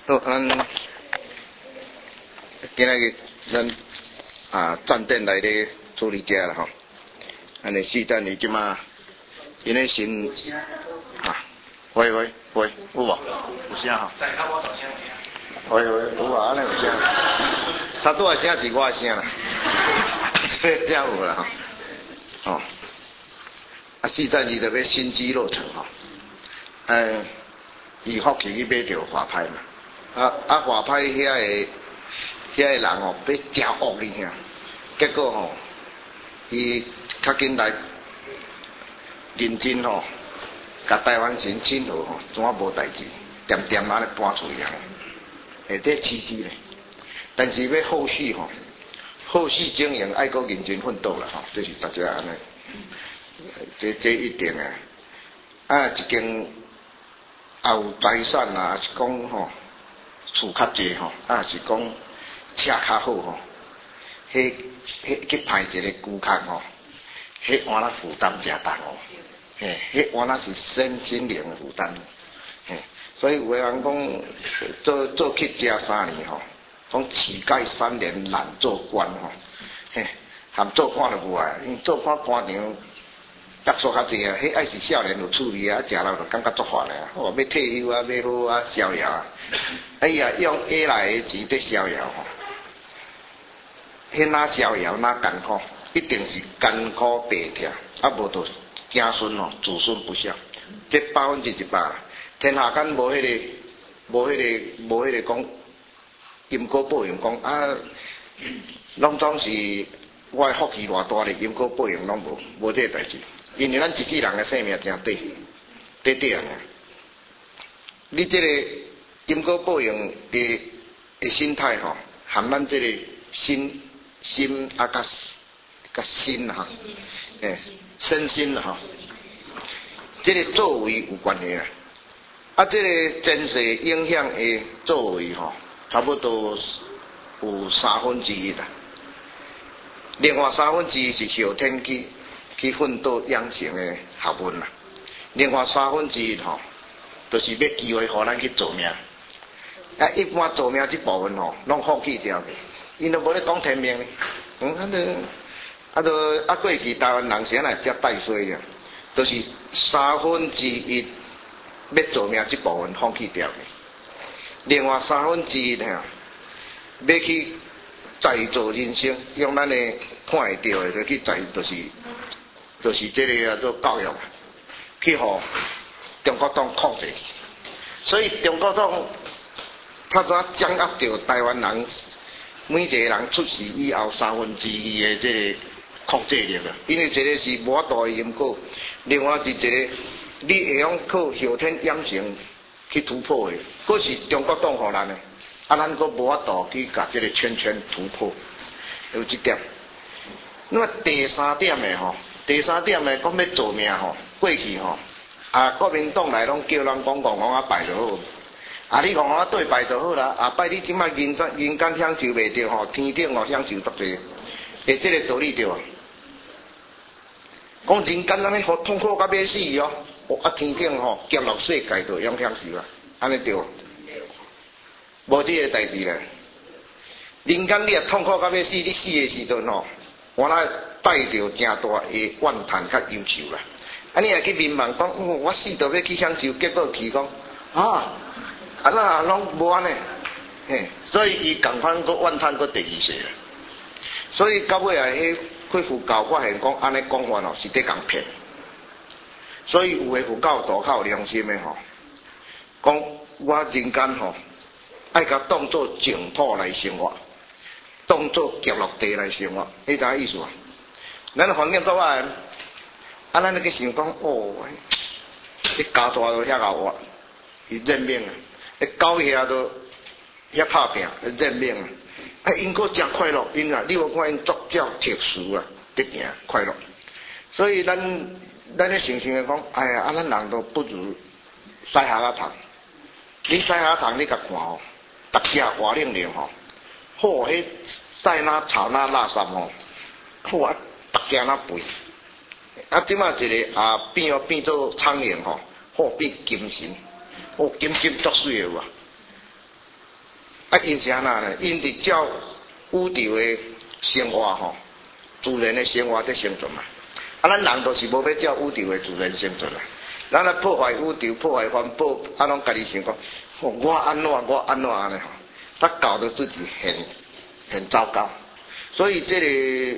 好，今仔日咱站点来咧处理者啦吼，安尼四等你即马因咧先喂，有无？有声吼？喂，有啊，安尼有声。差不多的声是我的声啦，这样有啦吼。哦，四等二就要心机落场吼，伊福气去买着华派嘛，华派遐个人吼，要真恶哩尔，结果吼，伊较紧来认真吼，甲台湾先请好吼，怎啊无代志，点点仔咧搬出去啊，下底刺激咧。但是要后续吼，后续经营爱搁认真奋斗啦吼，这是大家安尼，这一定诶。一间也有财产啊，是讲吼厝较济吼，是讲车较好吼，迄去派一个顾客吼，迄换了负担真重哦，迄换了是身心灵的负担，所以有个人讲做乞食3年吼，讲乞丐3年难做官吼，含做官就无啊，因为做官官场。约束较济啊，迄爱是少年有趣味啊，食了就感觉足烦啊。要退休啊，要好啊，逍遥啊。哎呀，用下来的钱在逍遥吼，迄哪逍遥哪艰苦，一定是艰苦白疼，无就子孙吼子孙不孝，这100%啦。天下间无迄个讲因果报应讲拢总是我的福气偌大咧，因果报应拢无这个代志。因为咱一世人的生命真短，啊！你这个因果报应的心态吼，含咱这个心甲心哈，身心哈，这个作为有关系啊。这个前世影响的作为吼，差不多有1/3啦，另外1/3是后天去奋斗养成的学问啦，另外1/3吼，就是要机会互咱去做命。一般做命这部分吼，拢放弃掉的，因都无咧讲天命咧。过去台湾人先来遮带衰了，就是1/3要做命这部分放弃掉的，另外1/3要去再做人生，用咱的看会到的去再就是这个做教育，去互中国党控制，所以中国党他怎掌握到台湾人每一个人出世以后2/3的这个控制力啊？因为这个是无法度的因果，另外是一个你会用靠后天养成去突破的，嗰是中国党互咱的，咱佫无法度去甲这个圈突破，有这点。那么第3点的吼。第3点呢，讲要做命吼，过去吼，国民党来拢叫人讲拜就好，你讲对拜就好啦，拜你即摆人间享受袂着吼，天顶哦享受足济，这个道理对啊。讲人间安尼好痛苦到要死哦，天顶吼极乐世界就用享受啊，安尼对啊，无这个代志咧。人间你也痛苦到要死，你死的时阵吼，我来带着真大的怨叹甲忧愁啦。你也去民望讲，我死都要去享受，结果去讲那拢无安尼，所以伊共款个怨叹个第2世啦。所以到尾啊，迄佛教发现讲安尼讲法吼是在共骗。所以有诶佛教徒较有良心诶吼，讲我人间吼爱甲当作净土来生活。当作极乐地来生活，你知影意思啊？咱环境做歹，咱去想讲你家大都遐敖活，伊认命啊！狗遐都遐拍拼，认命啊！因个真快乐，因你有看因作叫特殊啊，得行快乐。所以咱咧想的讲，咱人都不如西下堂。你西下堂你甲看吼，大家活冷冷吼。迄晒那草那垃圾吼，大家那肥。即摆一个变做苍蝇吼，变金神，金作水个哇！ 因啥呢？因伫照宇宙的生活吼，自然的生活在生存嘛。咱人都是无要照宇宙的自然生存啦。咱来破坏宇宙、破坏环保，拢家己想讲，我安怎安尼吼，他搞得自己很糟糕。所以这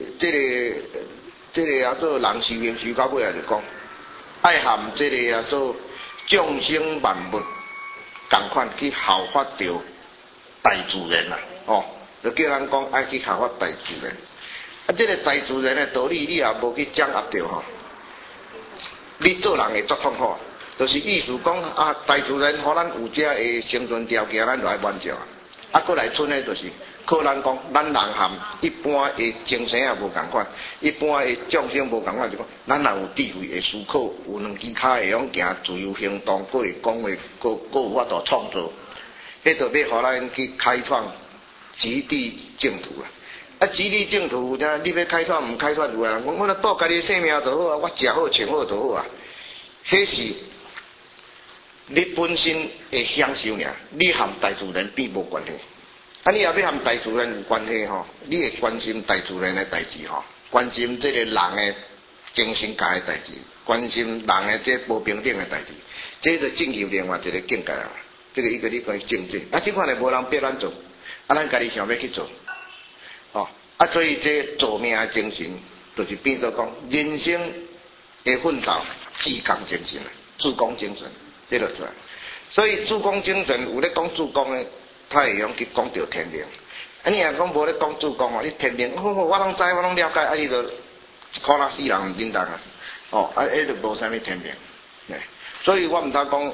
个啊做人修行修到尾来就讲，爱含这个啊做众生万物共款去效法着大自然啦，就叫人讲爱去效法大自然。这个大自然的道理，你也无去掌握着吼，你做人会足痛苦。就是意思讲啊，大自然互咱有遮的生存条件，咱就爱满足。过来剩的就是靠咱讲，咱人含一般的精神也无共款，一般的众生无共款，就讲咱若有智慧会思考，有两支脚会用行，自由行动，佫会讲话，佫有法度创造。迄就要互咱去开创极地净土啦。极地净土，你要开创，唔开创有啊？我度家己性命就好啊，我食好穿好就好啊。迄是你本身会享受尔，你和大自然并无关系。你也要和大自然有关系吼，你会关心大自然的代志吼，关心这个人的精神界的代志，关心人的这不平等的代志，这就进入另外一个境界啊。这个一个你讲境界，这款的无人逼咱做，咱家己想要去做，所以这做命的精神，就是变做讲人生的奋斗，志刚精神啊，主攻精神，这就出来。所以主攻精神有咧讲主攻的，他会用去讲到天命。你若讲无咧讲主攻你天命，我拢知，我拢了解，你就可能死人唔简单啊。就无啥物天命。所以我毋通讲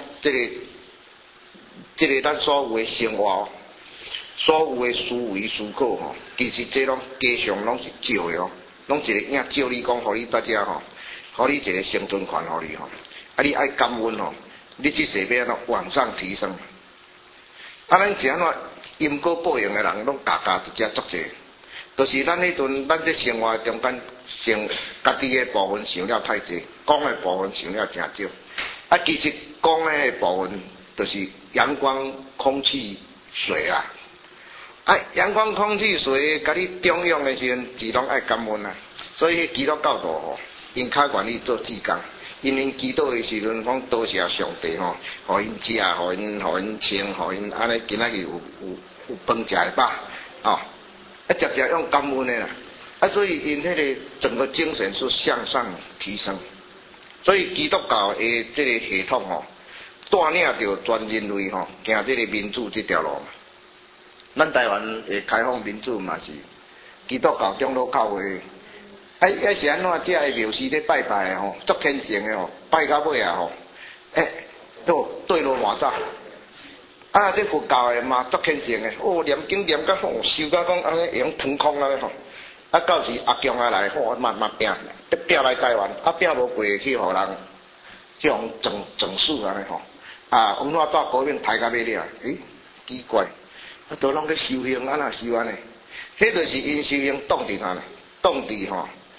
这个咱所有的生活，所有的思维思考吼，其实这拢加上拢是少的拢一个影照你讲，互你大家互你一个生存权，互你你爱感恩你这世要安怎往上提升。咱是安怎因果报应的人，拢家一只足济，就是咱迄阵咱这生活中间，家己的部分想了太济，讲的部分想了真少。其实讲的部分就是阳光、空气、水啊。阳光、空气、水，甲你中用的时阵，自拢爱感恩啊。所以基督教徒因较愿意做志工，因祈祷的时阵讲多谢上帝互因食，互因穿，互因安尼今仔日有饭食会饱直接用感恩的啦。所以因迄个整个精神是向上提升。所以基督教的这个系统带领着全人类行这个民主这条路嘛。咱台湾的开放民主嘛是基督教长老教会。是安怎？这个庙寺咧拜拜的足虔诚的拜到尾啊都对路满早。这佛教的嘛足虔诚的，念经念到修到讲安尼会用腾空到时阿强来，慢拼来台湾，拼无过去，互人这种整数安尼往哪带高明抬到尾了？奇怪，都拢咧修行安那修安尼？迄就是因修行挡伫哪呢？挡伫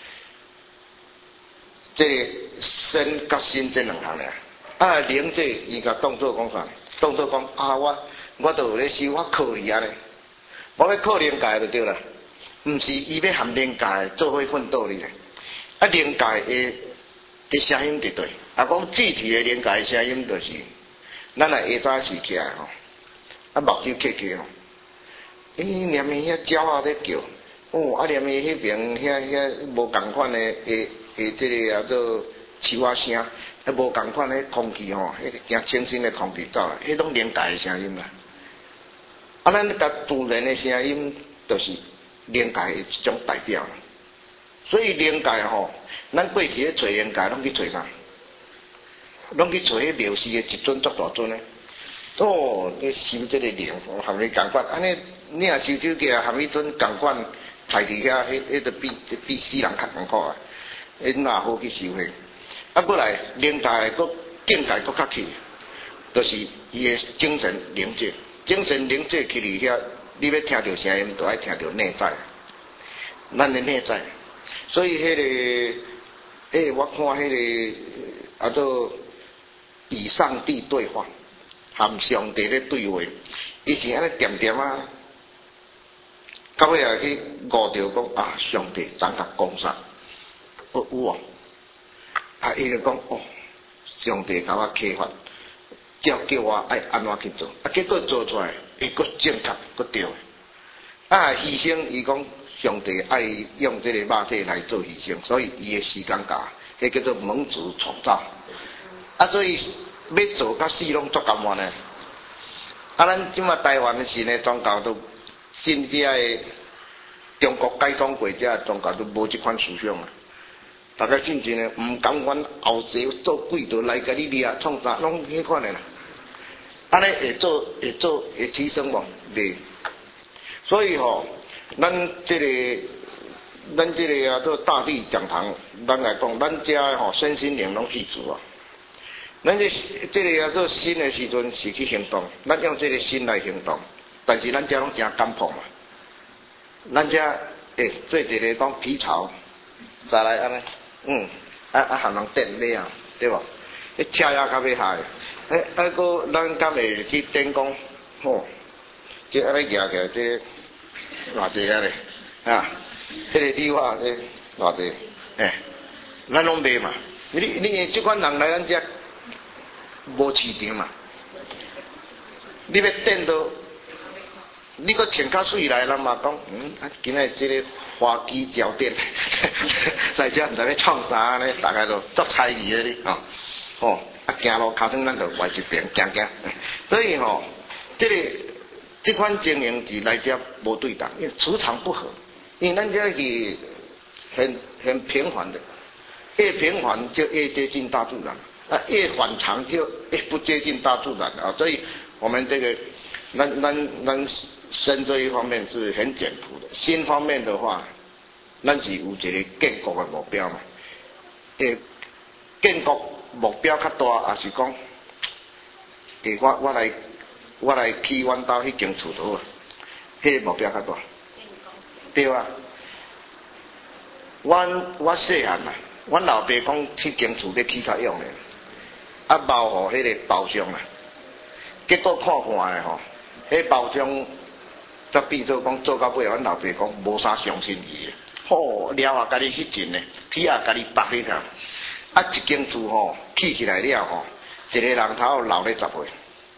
这身甲心这两项俩。灵这伊甲当作讲啥？当作讲我都有咧修，我靠你安尼，我要靠灵界就对啦。毋是伊要含灵界做伙奋斗哩咧。灵界的声音对对，讲具体的灵界的声音就是，咱来下早时起来目睭起念伊遐鸟仔咧叫，念伊迄边遐无共款的这个叫做树仔声，无共款的空气迄真清新的空气走来，迄种灵界的声音啦。咱甲自然的声音就是灵界的一种代表。所以灵界咱过去咧找灵界，拢去找啥？拢去找迄庙寺的一尊足大尊的。你修这个灵，含伊共款，安尼你若修手机含迄尊共款，踩伫遐，迄就比死人较艰苦啊！哪好去修迄？过来灵界佫境界佫较起，就是伊的精神灵界，精神灵界去伫遐，你要听到声音，就爱听到内在，咱的内在。所以我看迄个做与上帝对话，和上帝咧对话，伊是安尼点点到尾也去悟着讲啊，上帝怎甲讲啥？有啊，啊，伊就讲哦，上帝甲我启发，叫我爱安怎去做，啊，结果做出来，伊佫正确佫对，啊，牺牲伊讲上帝爱用这个肉体来做牺牲，所以伊的时间价，迄叫做蒙主创造，啊，所以要做甲死拢足甘愿的。啊，咱即马台湾的神的宗教都信遮的中国解放过遮宗教都无即款思想啊！大家信真的毋甘愿后世做鬼道来甲你掠创啥，拢迄款的啦。安尼会提升无？袂。所以咱这个啊，做大地讲堂，咱来讲，咱遮身心灵拢记住啊。咱这个啊做心的时阵是去行动，咱用这个心来行动，但是咱遮拢真感碰嘛。咱遮做一个讲皮草，再来安尼，含人电尾啊，对无？迄车也较要害，个咱敢会去电工，即安尼举起来，这偌济啊咧，啊，这个电话这偌济，咱拢卖嘛。你即款人来咱遮。无市场嘛？你要电到，你搁穿较水来，人嘛讲，今仔即个花枝招展，在遮毋知要创啥呢？大家都足猜疑的哩，啊，行路脚床咱就外一边行，所以这款经营是来遮无对等，因为磁场不合，因为咱遮是很平凡的，越平凡就越接近大自然。越反常就越不接近大自然啊，所以我们这个咱身这一方面是很简朴的，心方面的话，咱是有一个建国的目标嘛。建国目标较大，也是讲，我来去阮兜迄间厝头啊，迄个目标较大，对啊。我细汉啊，阮老爸讲迄间厝要起较用的。啊，包互迄个包厢啊，结果看看诶迄包厢则变做讲做到尾，阮老爸讲无啥相信伊诶，了啊，家己迄阵呢，铁啊家己拔迄条，啊一间厝起起来了一个人头留咧10岁，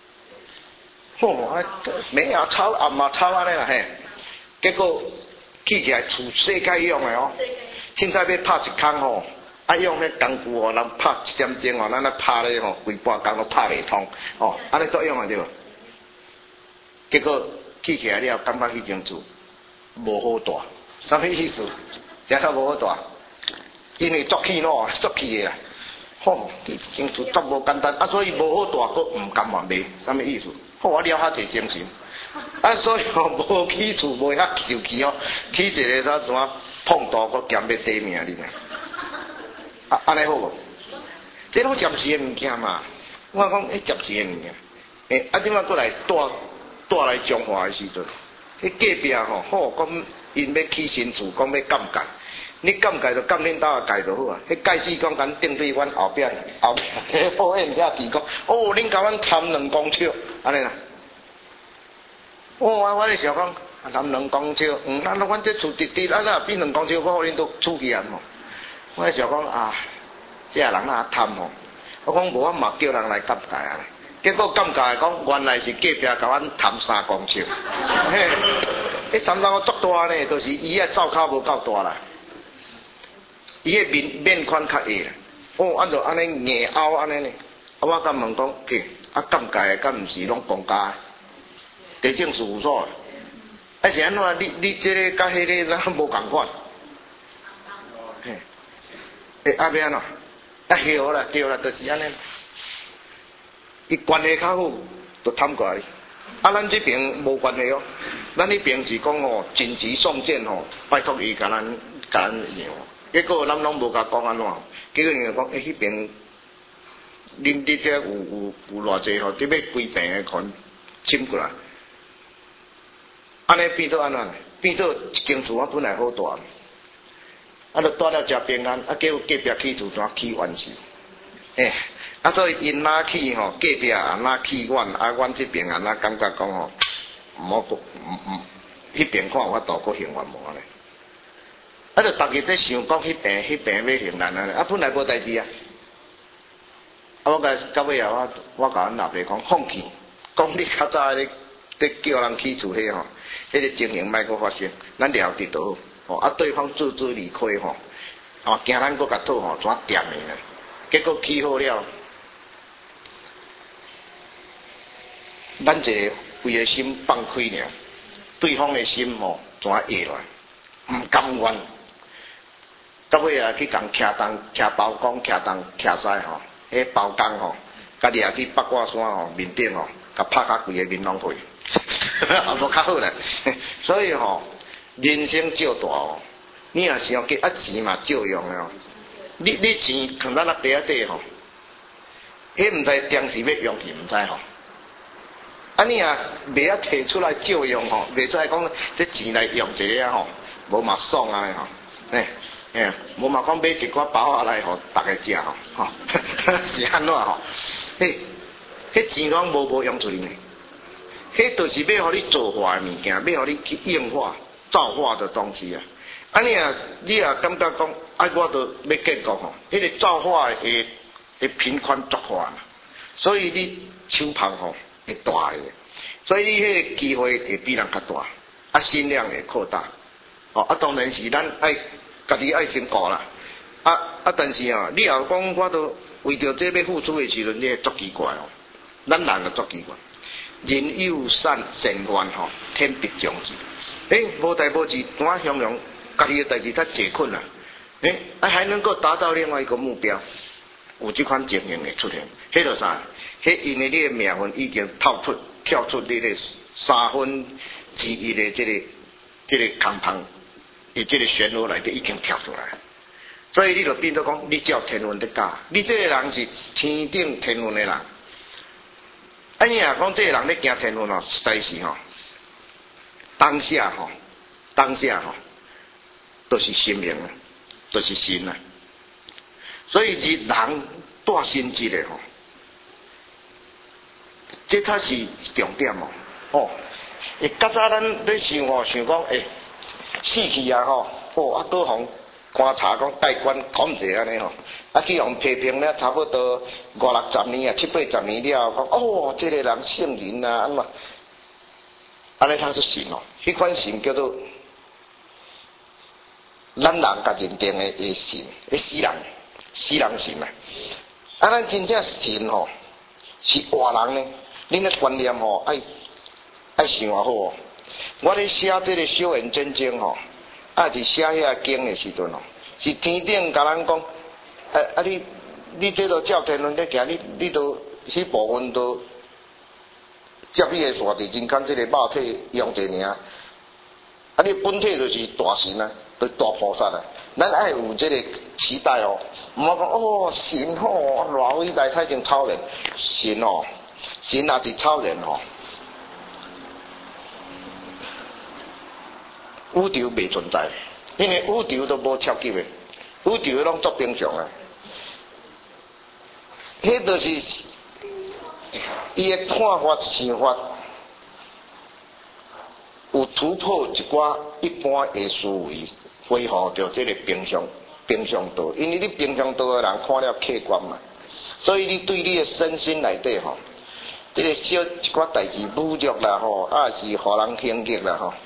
没啊吵暗嘛吵安尼啦嘿，结果起起来厝世界用诶凊彩要拍一空用迄工具人拍1点钟咱咧拍咧规半工都拍袂通安尼作用啊对无？结果起起来了，感觉迄间厝无好大，啥物意思？啥叫无好大？因为作起咯，作起诶啦，迄间厝足无简单，所以无好大，佫毋甘愿卖，啥物意思？我了遐济精神，所以无起厝无遐受气起一个怎碰到佫兼要底命哩。安尼好无？这拢暂时的物件嘛。我讲暂时的物件。即摆过来带来中华的时阵，迄隔壁好讲因要起新厝，讲要降价，你降价就降恁兜的价就好啊。迄介志讲敢顶对阮后壁保险遐提讲，恁甲阮贪2公尺，安尼啦。我咧想讲贪2公尺，阮这厝直直，若比2公尺，我互恁都出去啊吼。我咧想讲这人贪我讲无，我嘛叫人来降价啊。结果降价讲，原来是隔壁甲阮贪3公尺。迄3公尺足大呢，就是伊灶口无够大啦，伊迄面宽较矮啦。按照安尼硬凹安尼呢，我甲问讲，降价敢毋是拢公家？地政事务所是安怎？你这个甲迄个咱无共款。要安怎？晓啦，对啦，就是安尼。伊关系较好，就贪过来。咱这边无关系咱这边是讲紧急送件拜托伊甲咱样。结果咱拢无甲讲安怎，结果人讲迄边恁这有偌济你要规病的款侵过来。安尼变做安怎？变做一间厝本来好大。就住了遮平安，结果隔壁起厝怎起完事？所以因哪起隔壁哪起阮这边哪感觉讲迄边看有法度搁行完无咧？啊，就逐日在想讲迄边要行难啊！啊，本来无代志啊。啊，我到尾啊，我甲阮老爸讲放弃，讲你较早咧叫人起厝迄吼，迄个情形莫搁发生，咱了得倒好。啊，对方自知理亏吼，啊，惊咱搁甲讨吼怎掂的呢？结果起好了，咱一个为个心放开了，对方的心吼怎压落来，毋甘愿。到尾啊，去共徛东、徛包公、徛东、徛西吼，迄包公吼，家己也去八卦山吼面顶吼，甲拍甲规个面拢开，也无较好啦。所以吼，人生照大哦，你若想计啊钱嘛照用的哦。你钱放咱地下底吼，迄毋知当时要用去毋知吼。啊，你啊袂晓摕出来照用吼，袂出来讲这钱来用一下吼，无嘛爽啊吼，无嘛讲买一寡包仔来互大家食吼，是安怎吼？迄钱拢无用出去呢，迄就是要互你做坏的物件，要互你去硬化、造化的东西啊。啊，你也感觉讲，啊，我都要建国吼，迄个造化会频繁作化，所以你手旁吼会大个，所以你迄个机会会比人较大，啊，心量会扩大。哦，啊，当然是咱爱家己爱先顾啦。但是啊，你若讲我都为着这要付出的时阵，你会足奇怪哦。咱人就足奇怪，人有善愿吼，天必将之。无代无志，我形容家己的代志较解困啦。还能够达到另外一个目标，有这款情形会出现。迄个啥？迄因为你的命运已经跳出你的1/3的这个空棚，伊这个漩涡内底已经跳出来。所以你就变做讲，你照天运在教，你这个人是天顶天运的人。啊，你若讲这个人咧行天运哦，实在是吼，当下吼，都是心灵啊，都是心啊。所以人带心机的吼，这才是重点哦。较早咱咧想讲，死去啊吼，啊倒互观察讲盖棺讲者安尼吼，啊去互批评了差不多50-60年啊，70-80年了，讲这个人圣人啊，安尼他是神哦，迄款神叫做咱人甲认定的神，死人神啊。啊，咱真正神吼是活人呢，恁的观念吼爱想好哦。我咧写这个小言真经吼。是写遐经的时阵哦，是天顶甲咱讲，你这都照天论在行，你都迄部分都接你的线地真看这个肉体用者尔，你本体就是大神啊，就是大菩萨啊。咱爱有这个期待哦，毋好讲神吼偌伟大，太像超人，神也是超人吼。宇宙未存在，因为宇宙都无超级的，宇宙拢足平常啊。迄就是伊的看法、想法有突破一寡一般的思维，恢复到这个平常道。因为你平常道的人看了客观嘛，所以你对你的身心内底吼，这个小一寡代志侮辱啦吼，是互人抨击啦吼。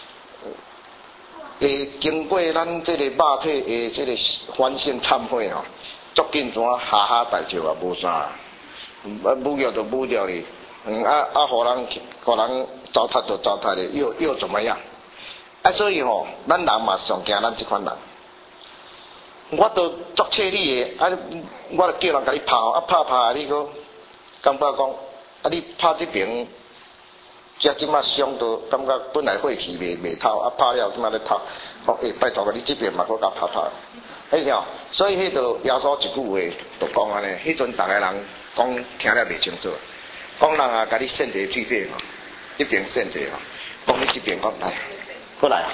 经过咱这个肉体的这个反省忏悔吼，足紧怎哈哈大笑啊，无啥，侮辱就侮辱你，互人糟蹋就糟蹋的，又怎么样？所以吼，咱人嘛上惊咱这款人，我都足切你的，我就叫人甲你拍，拍你个感觉讲，你拍这边。即马伤到感觉本来晦气未透，拍了即马咧透，拜托你这边嘛搁甲拍，迄条，所以迄度耶稣一句话就讲安尼，迄阵逐个人讲听了袂清楚，讲人啊，甲你身体具备吼，这边身体吼，讲你这边讲来，过来啊，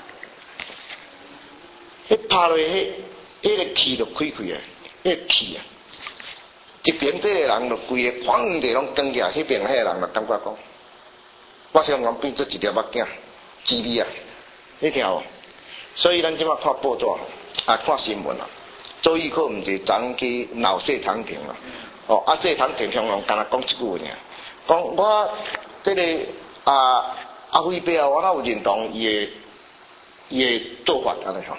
迄拍落迄个气就开啊，迄个气啊，一边这个人就规个哐地拢转起来，迄边迄个人就感觉讲。我想讲变做一粒目镜， 激励啊，你听无？所以咱即马看报纸啊，看新闻啊，周玉蔻毋是昨去闹谢长廷啊，哦，啊谢长廷向龙敢若讲一句话尔，讲我这个阿辉伯啊，我哪有认同伊的做法安尼吼，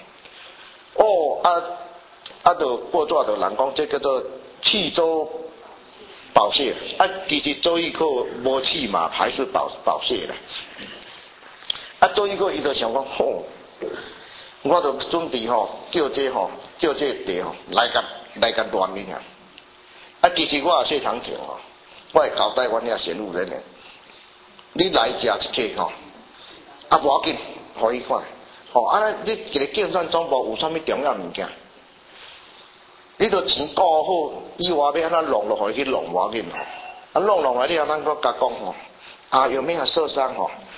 就报纸就人讲这叫做弃州保谢，啊，其实周玉蔻无弃嘛，还是保谢啦。啊，周玉蔻伊就想讲，我就准备叫这地来甲乱去尔。啊，其实我也谢长廷我会交代阮遐选务人员，你来食一客啊无要紧，互伊看。你一个竞选总部有啥物重要物件？你著钱顾好，以外要安怎弄落去弄无要紧弄落来你安怎甲讲有没有受伤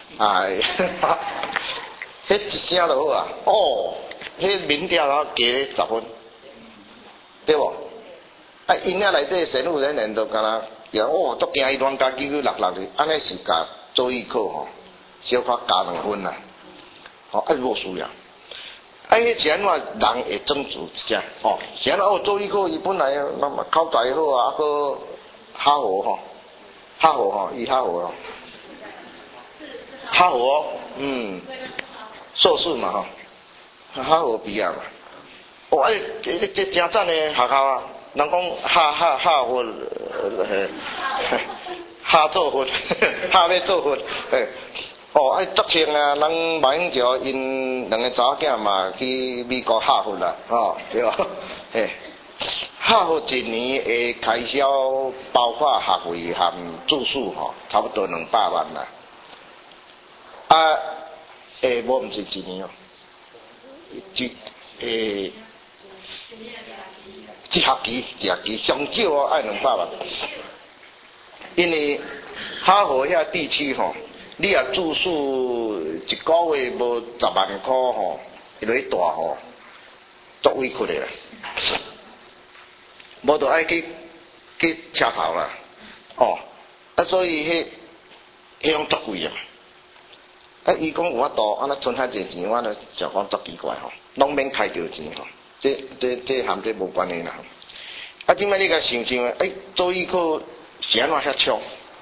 迄一声就好啊！迄民调然后加10分，对无？因遐内底选务人员就敢若足惊伊乱加几句66的，安尼是甲周玉蔻小可加2分啦。无需要。迄是安怎人会争执一下？是安怎？周玉蔻伊本来口才好啊，佫哈佛伊哈佛哈佛硕士嘛哈佛毕业嘛。这真赞的学校啊！人讲哈佛哈做佛，哈要做佛足庆啊！人马英九因2个查某囝嘛去美国哈佛啦，对吧？哈佛一年的开销包括学费含住宿差不多200万啦。无毋是一年一学期上少爱200万，因为哈佛遐地区你若住宿一个月无10万块伊就大足委屈的啦，无就爱去车头啦，所以迄种足贵啊。伊讲有法度安怎存遐济钱，我就想讲足奇怪拢免开着钱这含这无关系啦。即摆你甲想想周玉蔻是安怎遐冲？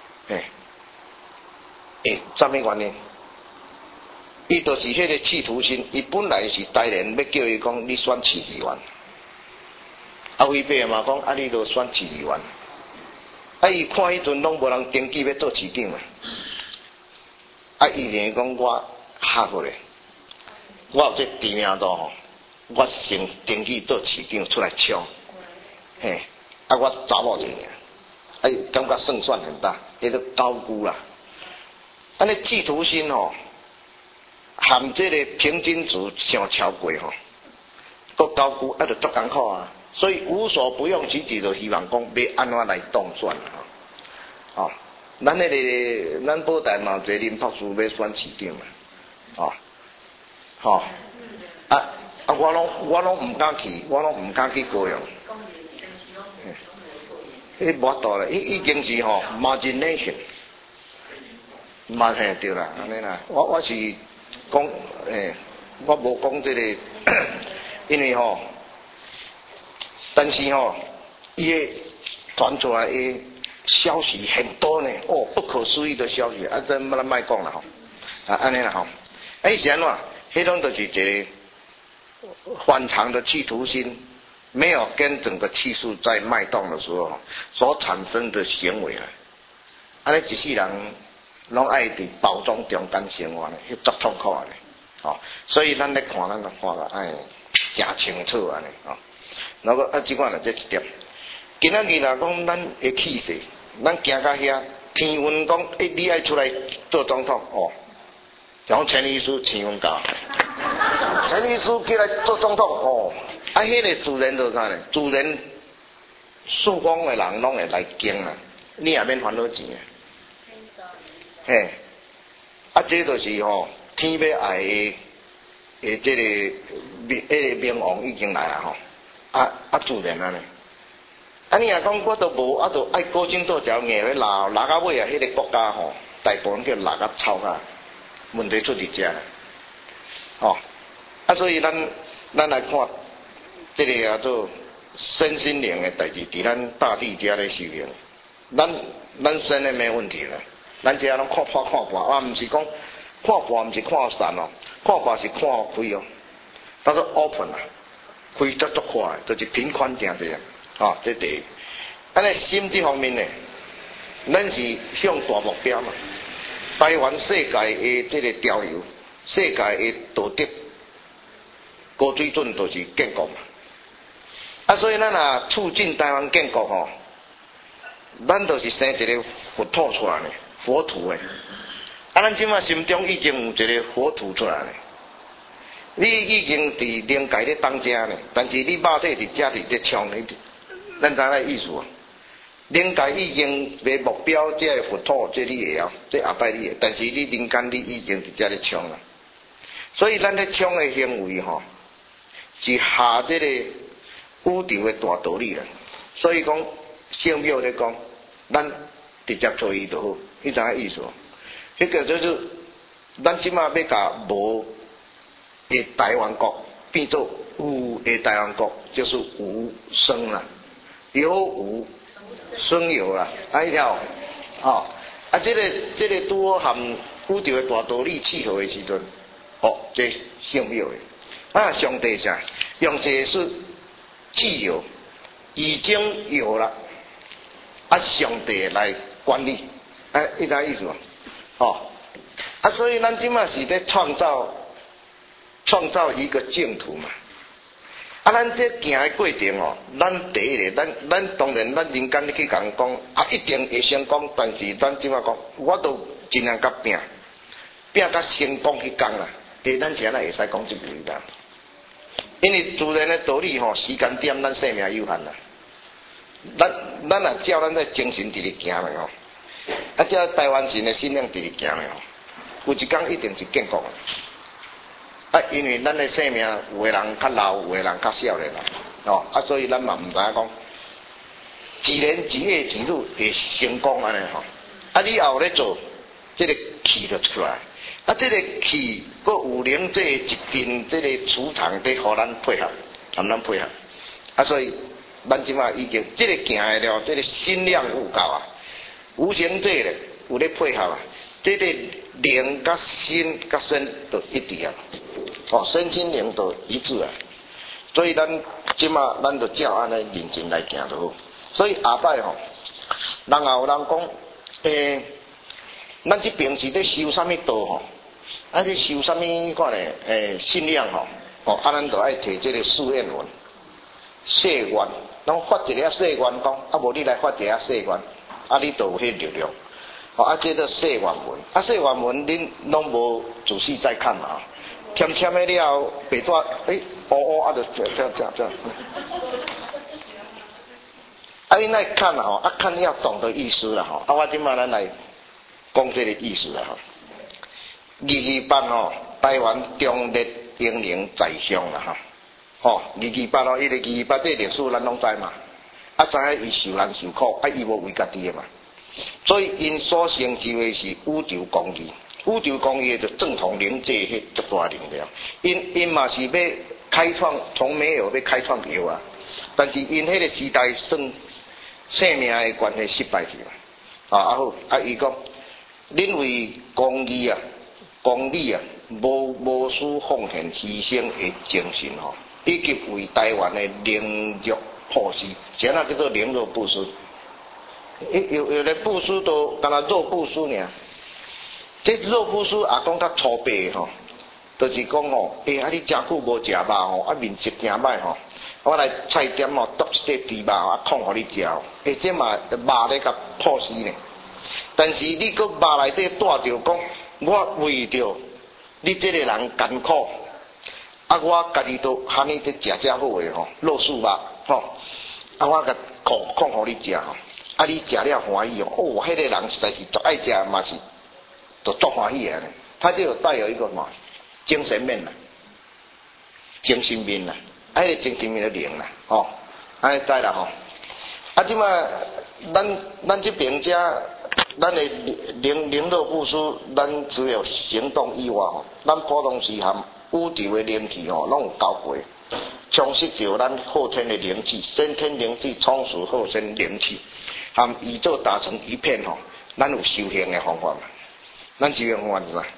什么原因？伊就是迄个企图心，伊本来是台联要叫伊讲你选市议员，辉伯嘛讲你就选市议员，伊看迄阵拢无人登记要做市长伊认为讲我哈佛的，我有这知名度我先登记做市长出来冲，我查某者尔，感觉胜算很大，迄个高估啦。安尼企图心含这个平均值上超过佫高估就足艰苦啊。所以无所不用其极，就希望讲要安怎来当选咱咱宝台嘛有一个林博士要选市长我拢毋敢去高雄。迄无法度咧，已经是imagination。嘛对啦，安尼啦，我是讲我无讲这个，因为但是伊个传出来的消息很多呢，不可思议的消息，咱莫讲啦安尼啦是安怎？迄种就是一个反常的企图心，没有跟整个气势在脉动的时候所产生的行为安尼一世人。拢爱伫包装中间生活咧，迄足痛苦咧，所以咱咧看，咱就看个诚清楚安尼然后即款这一点，今仔日若讲咱的气势，咱行到遐，天运讲你爱出来做总统像陈律师天运教，陈律师叫来做总统迄个自然就啥咧？自然四方的人拢会来敬啊，你也免烦恼钱这就是天要爱的这个名王已经来了自然啊你若讲我都无就爱高精做条硬咧拉到尾迄个国家大部分叫拉到臭问题出伫遮啦，哦，所以咱来看这个叫做身心灵的代志，伫咱大地遮咧修行，咱身的没问题啦，咱遮拢看破看破，啊，毋是讲看破，毋是看散哦，看破是看开哦，叫做 open 啊，开则足快，就是平宽正济啊，啊，这第一。安尼心这方面呢，咱是向大目标嘛。台湾世界的这个潮流，世界的道德高水准都是建国嘛。所以咱若促进台湾建国吼，咱就是生一个佛土出来呢，佛土诶。咱即马心中已经有一个佛土出来呢。你已经伫灵界咧当家呢，但是你肉体伫遮伫咧冲呢，咱知影意思啊？灵界已经个目标，这个佛土，这你会晓，这后摆你会，但是你人间你已经伫遮咧冲啦。所以咱咧冲的行为吼，是下这个宇宙的大道理啦。所以讲圣庙咧讲，咱直接做伊就好，你知影意思无？迄个就是咱即马要甲无的台湾国变做有的台湾国，就是无生啦，有无。孙有啦，一条，哦，这个拄好含宇宙的大道理契合的时阵，哦，这圣庙的，上帝啥？用这是契合，已经有了，上帝来管理，你知意思无？哦，所以咱即马是在创造一个净土嘛。咱这行的过程哦，咱第一个，咱当然咱人间你去讲一定会成功，但是咱即马讲，我都尽量甲拼甲成功去讲啦。咱现在会使讲即句啦，因为自然的道理吼，时间点咱生命有限啦。咱若照咱这精神伫咧行咧吼，照台湾人的信仰伫咧行咧吼，有一天一定是建国。因为咱的生命，有的人较老，有的人较少年啦，哦，所以咱嘛毋知影讲，几年几月几日会成功安尼吼，你后咧做，这个气就出来，这个气，佮有灵这一定这个磁场在互咱配合，含咱配合，所以咱即马已经这个行的了，这个心量有够啊，无形这个有咧配合啊，这个灵甲心甲身都一致啊。身心灵都一致啊，所以咱即马咱就照安尼认真来行就好。所以下摆吼，人也有人讲，咱这平时咧修啥物道吼，这修啥物款咧，信仰吼，咱就爱摕这个誓愿文、誓愿，拢发一个誓愿讲，无你来发一个誓愿，你就有迄力量。这个誓愿文，誓愿文恁拢无仔细再看嘛。签的了，白纸，就这。你来看吼，看了懂得意思啦吼，我即马咱来讲这个意思啦吼。台湾中立英灵在上啦吼，228伊个228这历史咱拢知嘛，知影伊受难受苦，伊无为家己的嘛，所以因所成就的是宇宙公义。宇宙公义就正统灵界迄足大力量，因嘛是要开创，从没有要开创有啊，但是因迄个时代算生命的关系失败去了，好，伊讲，恁为公义啊、公理啊，无私奉献、牺牲的精神吼，以及为台湾的灵肉布施，啥叫做灵肉布施？有的布施都干那肉布施尔。这肉布施也讲较粗白吼，就是讲吼，你真久无食肉吼，面色真歹吼，我来菜店吼剁一块猪肉烫互你食，这嘛肉咧甲破死呢。但是你个肉内底带着讲，我为着你这个人艰苦，我家己都喊你食好诶吼，肉素肉吼，我甲烫互你食吼，你食了欢喜哦，迄个人实在是足爱食嘛是。都足欢喜的，他就有带有一个什么精神面啦、精神面啦，个精神面的灵啦，知啦吼。即马咱这边遮咱的灵肉不输，咱只有行动以外吼，咱普通时含宇宙的灵气吼，拢有交过，充实着咱后天的灵气，先天灵气充实后天灵气，含宇宙打成一片吼，咱有修行的方法嘛？咱修行方法是啥？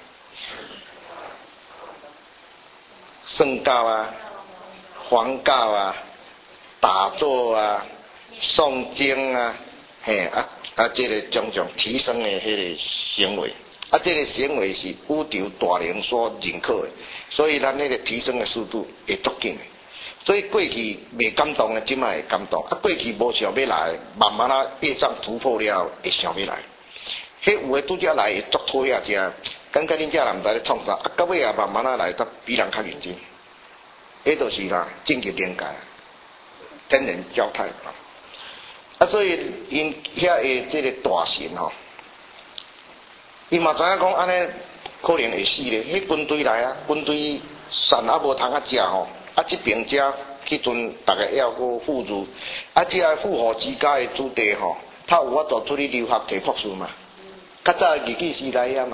圣教啊，黄教啊，打坐啊，诵经啊。嘿这个种种提升的迄个行为，这个行为是宇宙大灵所认可的，所以咱那个提升的速度会足紧的。所以过去未感动的，今摆会感动；过去无想要来，慢慢啊业障突破了，会想要来。迄有诶拄则来会足推啊，只感觉恁遮人毋知咧创啥，到尾啊慢慢啊来，则比人较认真。迄就是啦，正极灵界，天人交泰啊。所以因遐的这个大神吼，伊嘛知影讲安尼可能会死咧。迄军队来啊，军队散啊无通啊食吼，这边遮迄阵逐个要个辅助，这个复活之家的主地吼，他有法度出去留学摕博士嘛？较早日记时代啊嘛，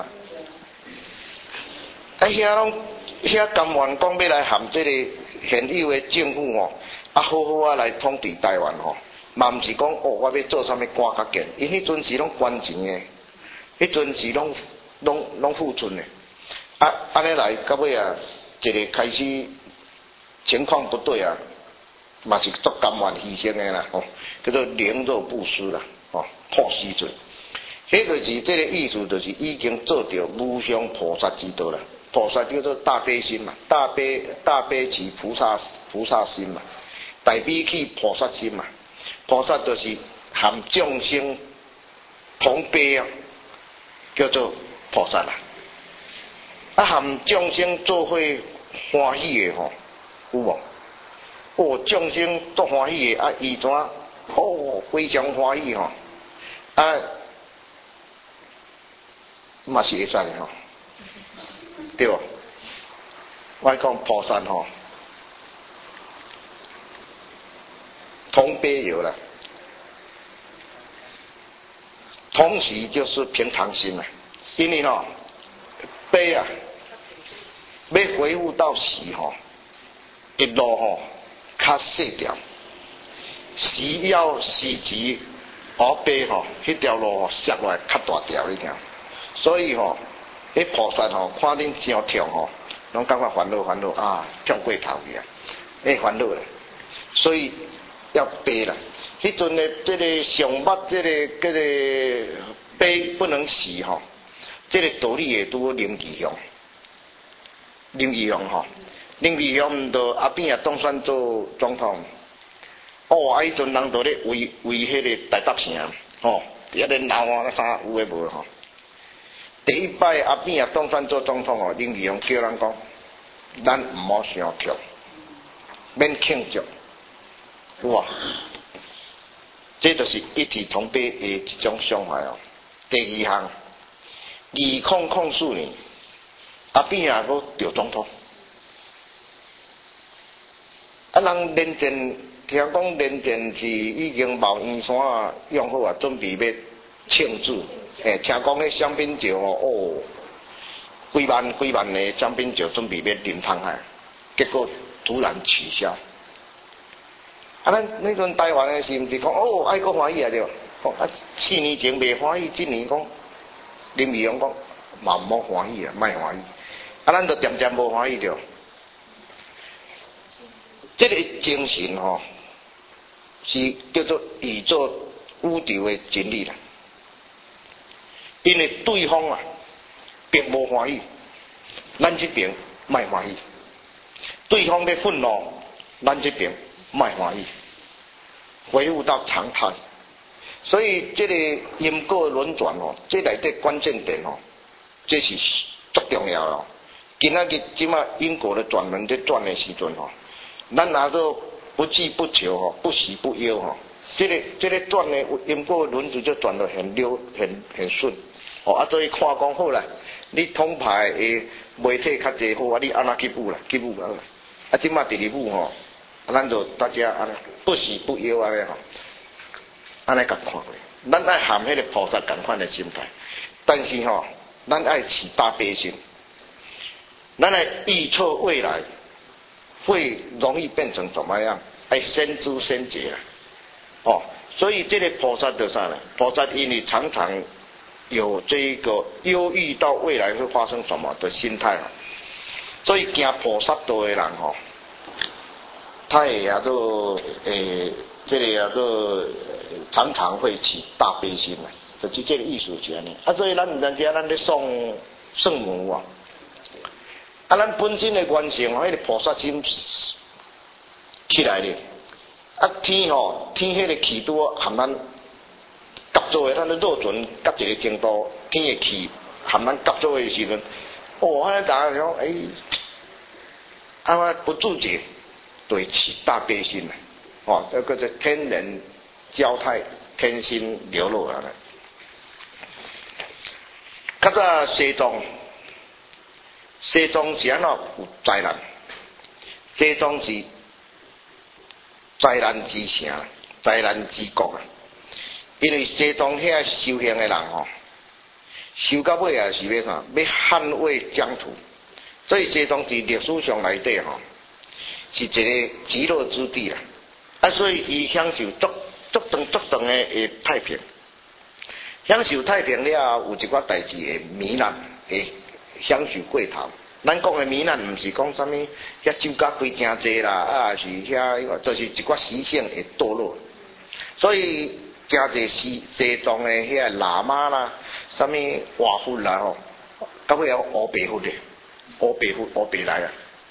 遐拢遐甘愿讲要来含这个现有的政府吼，好好啊来统治台湾吼。嘛毋是讲我要做啥物官较见，因迄阵是拢捐钱诶，迄阵是拢付出诶。安尼来到尾啊，一个开始情况不对啊，嘛是足甘愿牺牲诶啦，吼，叫做灵肉布施啦，吼，破时阵。迄就是这个意思，就是已经做到无上菩萨之道啦。菩萨叫做大悲心嘛，大悲起菩萨心嘛，大悲起菩萨心嘛。菩萨就是含众生同悲啊，叫做菩萨啦。含众生做伙欢喜的吼，有无？哦，众生做欢喜的伊怎？非常欢喜吼，嘛是会使的吼，对无？我讲菩萨吼。同悲有了，同时就是平常心了。因为悲啊，要恢复到喜一路较细条，喜要喜极而悲迄条路摔落来较大条一条。所以迄菩萨看恁真跳拢感觉烦恼啊，跳过头去啊，烦恼咧。所以要悲啦，迄阵的这个上捌这个悲不能喜这个道理会拄林义雄，林义雄就阿扁也当选做总统，迄阵人都咧为迄个台北城伫咧闹啊啥有诶无第一摆阿扁也当选做总统林义雄叫人讲，咱毋好伤强，免庆祝。哇！这就是一体同悲的一种想法第二项，2004年，阿扁也阁着总统，人连战听讲连战是已经冒烟山用好准备要庆祝，听讲迄香槟酒几万的香槟酒准备要啉汤海，结果突然取消。咱那阵台湾的是毋是讲爱国欢喜啊对？4年前未欢喜，今年讲林义雄讲嘛毋好欢喜啊，莫欢喜。咱就渐渐无欢喜着。这个精神是叫做宇宙宇宙的真理啦。因为对方并无欢喜，咱这边莫欢喜。对方的愤怒，咱这边莫欢喜，恢复到常态。所以这个因果轮转这内底关键点这是足重要的。今仔日即马因果的转轮在转的时阵咱拿做不计不求不喜不忧这个转的因果轮子就转得很溜很顺所以看讲好啦，你统派的媒体较济好你安怎去舞啦，去舞啦即马第二舞咱就大家安尼不喜不忧安尼安尼甲看过， 咱爱含迄个菩萨同款的心态，但是咱爱起大悲心，咱来预测未来会容易变成怎么样？爱先知先觉所以这个菩萨就是啥呢？菩萨因为常常有这一个忧郁到未来会发生什么的心态所以行菩萨道的人他也这个常常会起大悲心就是这个意思是安尼所以咱唔单止咱咧圣母咱本身的原性迄个菩萨心起来咧天迄个气都含咱夹做的，咱咧落船到一个程度，天的气含咱夹做的时阵，安尼大家讲我不自觉对起大悲心这个是天人交泰，天心流露啊！较早西藏是安怎有灾难？西藏是灾难之城、灾难之国因为西藏遐修行的人修到尾也是要啥？要捍卫疆土，所以西藏是历史上内底是一个极乐之地所以伊享受足长的太平，享受太平了有一寡代志会糜烂，会享受过头。咱讲的糜烂，毋是讲啥物遐酒家贵真济啦，是遐就是一寡习性会堕落。所以真济西藏的遐喇嘛啦，啥物华佛啦到尾要乌白佛的，乌白来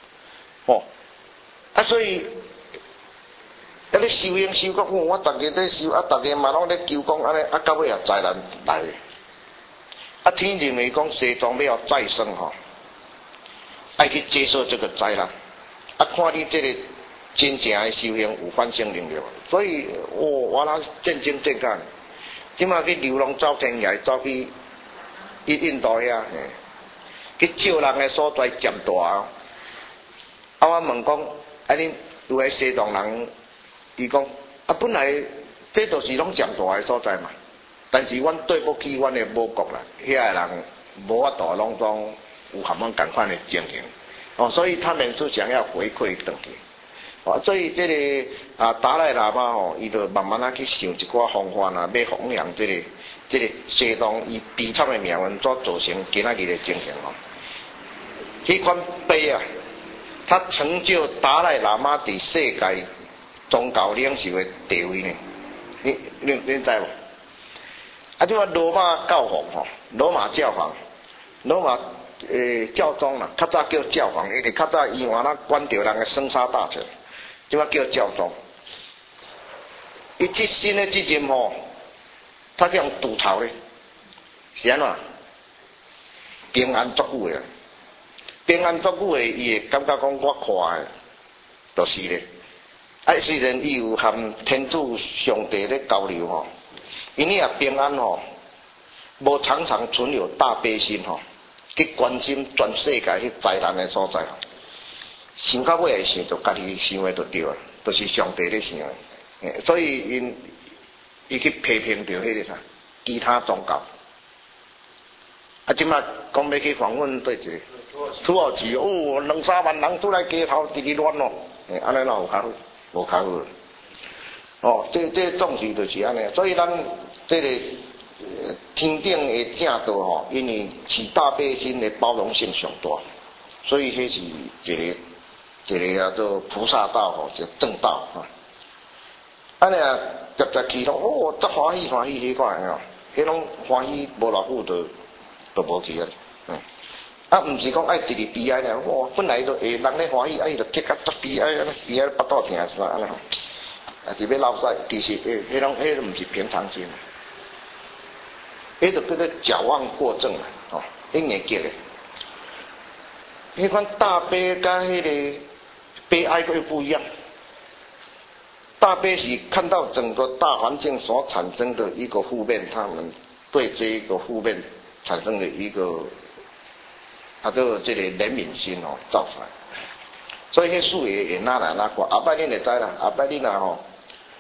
所以咧修行修到我逐个在修逐个嘛拢咧求讲安尼到尾也灾难来天认为讲西藏要再生爱去接受这个灾难看你这个真正的修行有反省能力所以我那战争正干即马去流浪走天涯走去印度遐去照人的所在占大我问讲恁有个西藏人伊讲本来这都是拢占大的所在嘛，但是阮对不起阮的母国啦，遐个人无法度拢总有含阮同款的情形所以他们是想要回馈回去所以这个达赖喇嘛伊就慢慢去想一寡方法要弘扬这个西藏伊悲惨的命运所造成今仔日的情形迄款悲它成就达赖喇嘛伫世界宗教领袖的地位呢？恁知无？即话罗马教皇罗马教皇，罗马教宗啦，较早叫教皇，因为较早以前管着人的生杀大权，即话叫教宗。伊即新的即任他这样督朝咧，是安怎？平安足久的，平安足久的，伊会感觉讲我看的，就是咧。虽然伊有含天主上帝咧交流因为平安无常常存有大悲心去关心全世界迄灾难的所在想到尾会想，就家己想的就对了，就是上帝咧想的。所以伊去批评着迄个啥其他宗教。即马讲要去访问对一个土耳其2-3万人出来街头直直乱安尼哪有较好？无较好这重视就是安尼，所以咱这个天顶的正道因为起大悲心的包容性上大，所以迄是一个叫做菩萨道就正道安尼接去拢足欢喜迄款迄拢欢喜无偌久就无去毋是讲爱直直悲哀咧，本来就人咧欢喜，就结甲足悲哀，悲哀巴肚疼是安尼是要落屎，其实迄拢毋是平常心，迄就叫做矫枉过正迄硬结的。迄款大悲甲迄个悲哀又不一样，大悲是看到整个大环境所产生的一个负面，他们对这一个负面产生的一个就这个怜悯心造出来，所以迄事会哪来哪看？后摆恁会知啦，后摆恁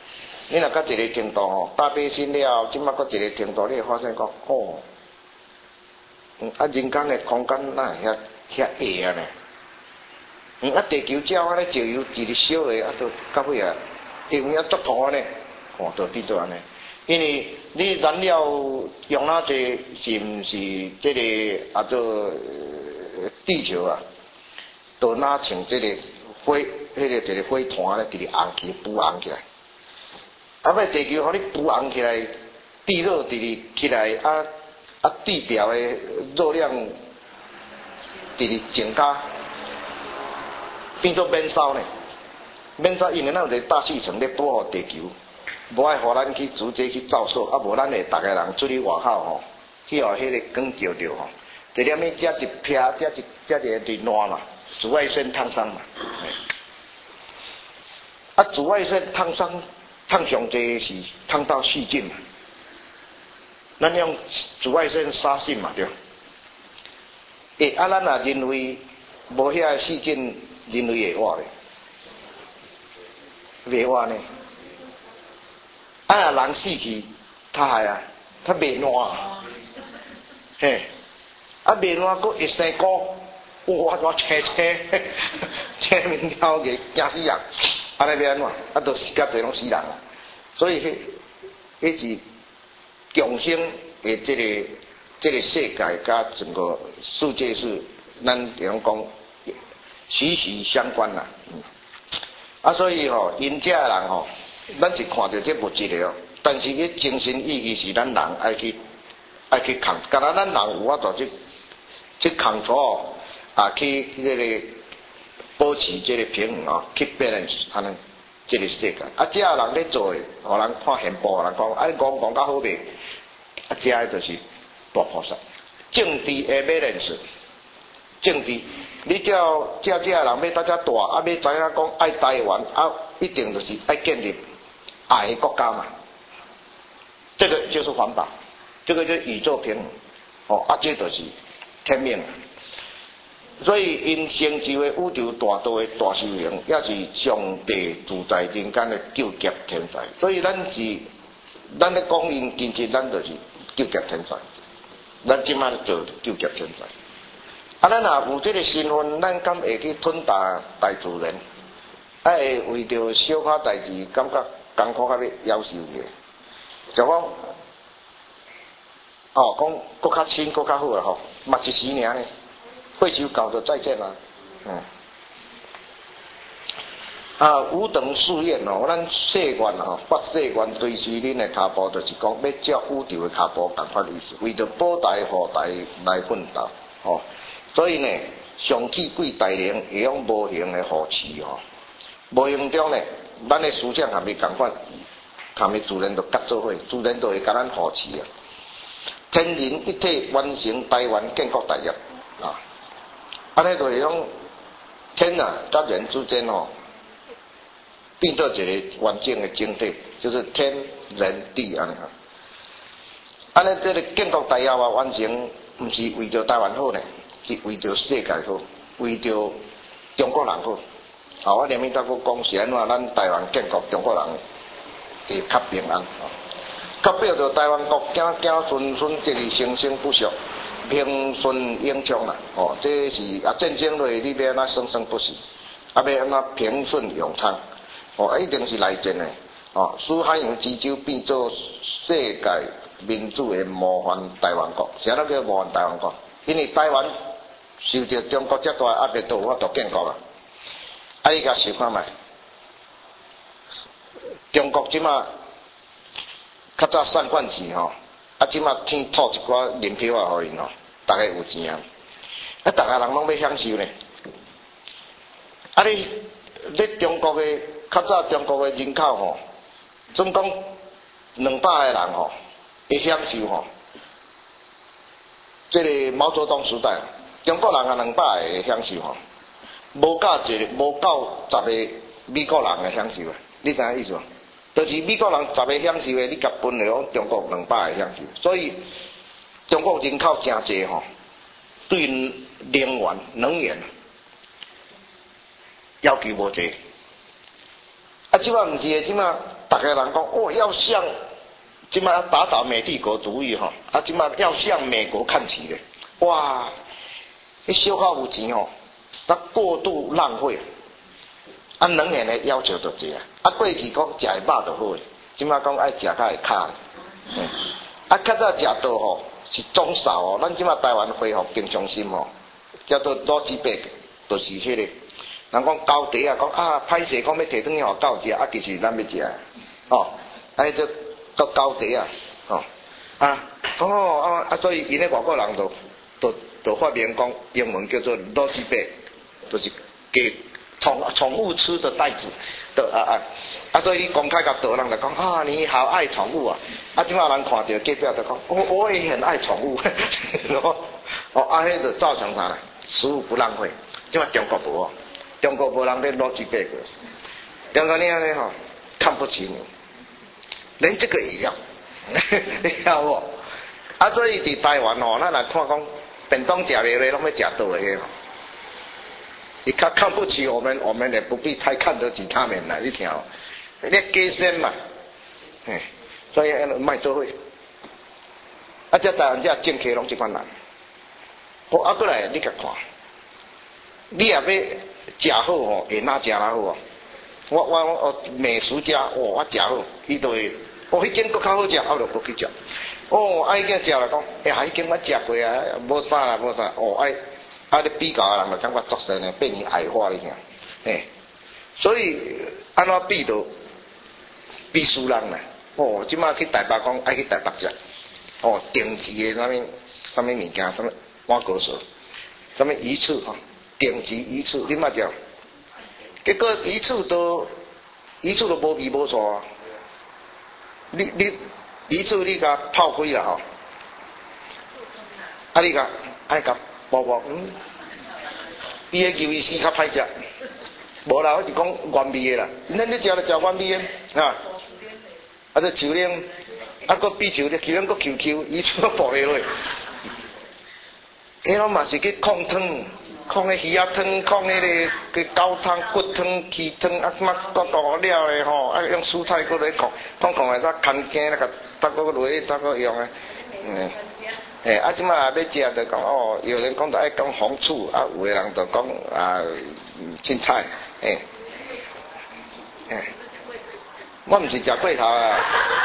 你若到一个程度吼，大悲心了，即马搁一个程度，你会发现讲，哦，人间的空间哪会遐遐矮啊呢？地球照安尼石油一日烧的，都到尾啊，有影足土呢，就变做安尼。因为你燃料用哪济，是毋是即个做地球啊？都哪像即个火，迄个一个火团咧，直直红起，补红起来。啊，要地球互你补红起来，地热直直起来，地表的热量直直增加，变做燃烧呢。燃烧因为咱有一个大气层咧保护地球。无爱互咱去直接去照射，无咱会逐个人出去外口吼，去互迄个光照着吼，就踮咧遮一撇，遮一个对烂嘛，紫外线烫伤嘛。紫外线烫伤烫上济是烫到细菌嘛，咱用紫外线杀菌嘛对。咱若人为无遐细菌，人为会活咧，袂活呢。人死去，他害啊，他袂烂，嘿，袂烂，佫会生菇，哇，青面条个惊死人，安尼要安怎？都死甲侪拢死人啊！所以迄是共生的这个世界，甲整个世界是咱讲息息相关啦。所以因遮的人咱是看到这物质的但是伊精神意义是咱人爱去抗，敢若咱人有法度去抗阻去这个保持这个平衡去balance安尼这个世界。这人咧做的，互人看现报，人讲你讲较好袂？这个就是大菩萨，政治的 balance， 政治，你这人要大家大，要知影讲爱台湾一定就是爱建立爱的国家嘛，这个就是环保，这个就是宇宙平衡，这就是天命。所以因成就的宇宙大道的大修行，也是上帝自在人间的救劫天才。所以咱咧讲因，其实咱就是救劫天才，咱即摆做救劫天才。咱若有这个身份，咱敢会去吞大自然？会为着小可代志，感觉艰苦较要求个，就讲讲搁较深搁较好啊嘛一时尔呢，岁数到就再见啦。五等誓愿咱誓愿发誓愿随随恁的脚步，就是讲要照宇宙的脚步同款意思，为着保台护台来奋斗所以呢，上气贵大灵会用无形的护持无形中呢，咱的思想含伊同款，含伊自然就结做伙，自然就会甲咱护持天人一体，完成台湾建国大业安尼就会用天甲人之间变做一个完整的整体，就是天人地安尼安尼这个建国大业完成，毋是为着台湾好呢，是为着世界好，为着中国人好。我连面再佫讲是安怎，咱台湾建国，中国人会较平安确保着台湾国子子孙孙一日生生不息，平顺永昌啦。这是战争落你要安怎生生不息，要安怎平顺永昌？一定是内战的。使海洋之洲变做世界民主的模范台湾国，是安怎叫模范台湾国？因为台湾受到中国遮大压力，都有法度建国啊。你甲想看觅，中国即马较早散款钱即马天吐一寡银票互因大家有钱大家人拢要享受呢。你中国的较早中国的人口总共200个人会享受这个毛泽东时代，中国人200个会享受无够10个美国人会享受你知影意思无？就是美国人10个享受的，你甲分了中国200个享受，所以中国人口真济对能源要求无济。即摆毋是的，即摆大家人讲哦，要向即摆打倒美帝国主义吼，即摆要向美国看齐咧。哇，迄小可有钱吼，则过度浪费。能源的要求就这啊，过去讲食的肉就好，即摆讲爱食较会卡。较早食到吼是中少哦，咱即摆台湾恢复平常心吼，叫做卤猪白，就是迄个。人讲高茶啊，讲啊歹势，讲要摕转去互狗食，其实咱要食哦，就到高茶啊，所以因咧外国人就发明讲英文叫做卤猪白，就是给宠物吃的袋子的所以你公开甲大人就讲啊，你好爱宠物啊，即摆人看到隔壁就讲我也很爱宠物，迄就造成啥呢？食物不浪费，即摆中国无哦。中国无人咧卤猪白个，中国人咧吼看不起你，连这个也要，你知道无？所以伫台湾吼，咱来看讲便当食咧拢要食倒个吼，你看不起我们，我们也不必太看得起他们啦，你听，你加先嘛，所以卖做伙，这台湾这政客拢这款人，过来你甲看。你也要食好吼，会哪食哪好啊？我美食家，我食好，伊就会，迄间搁较好食，我就搁去食。迄间食来讲，迄间我食过啊，无啥，你比较的人就感觉作甚呢，被你矮化一下，所以安怎比都比输人呢？即摆去台北讲爱去台北食，定期的啥物物件，啥物碗糕寿，啥物鱼翅吼。定期鱼翅，你嘛食？结果鱼翅都无味无错啊！你鱼翅你甲泡开啦吼，你甲爱甲包，伊个鱿鱼丝较歹食，无啦，我是讲原味的啦。咱你食就食原味的这树奶，搁比树奶，Q 搁 QQ， 鱼翅搁爆下落，迄拢嘛是去控汤。控迄鱼仔汤，控迄个高汤、骨汤、鸡汤，什么各料的吼，用蔬菜搁来控来再牵筋那个，再搁落去，再搁用的。即摆要食就讲有人讲就爱讲红醋，有个人就讲青菜，我毋是食过头啊，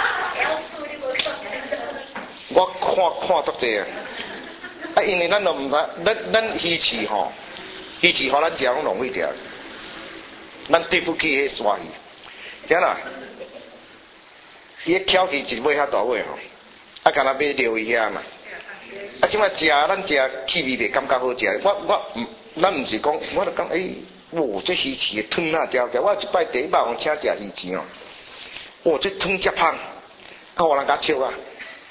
我看足济啊。因为咱都毋知，咱鱼翅吼，鱼翅互咱食拢浪费掉，咱对不起迄鲨鱼，听啦，伊个挑起一尾遐大尾吼，干那买钓伊遐嘛，即摆食咱食气味袂感觉好食，咱毋是讲，我就讲这鱼翅的汤哪条条，我一摆第一摆互请食鱼翅哦，这汤遮香，互人甲笑啊，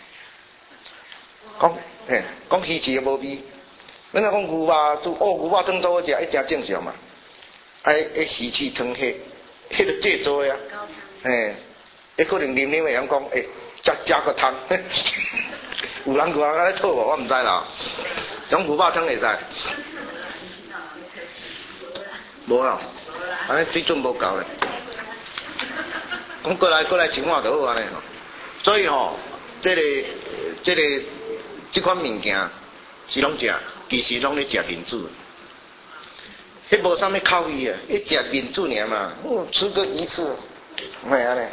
讲鱼翅无味，咱讲牛肉牛肉汤做好食，真正常嘛。鱼翅汤迄个制作的啊，可能啉的人讲加个汤，有人安尼讨无？我毋知啦。种牛肉汤会使？无啊，安尼水准无够咧。讲过来情况就好安尼吼。所以吼，这款物件是拢食，其实拢咧食面子，迄无啥物口味啊，一食面子尔嘛，吃个一次，安尼。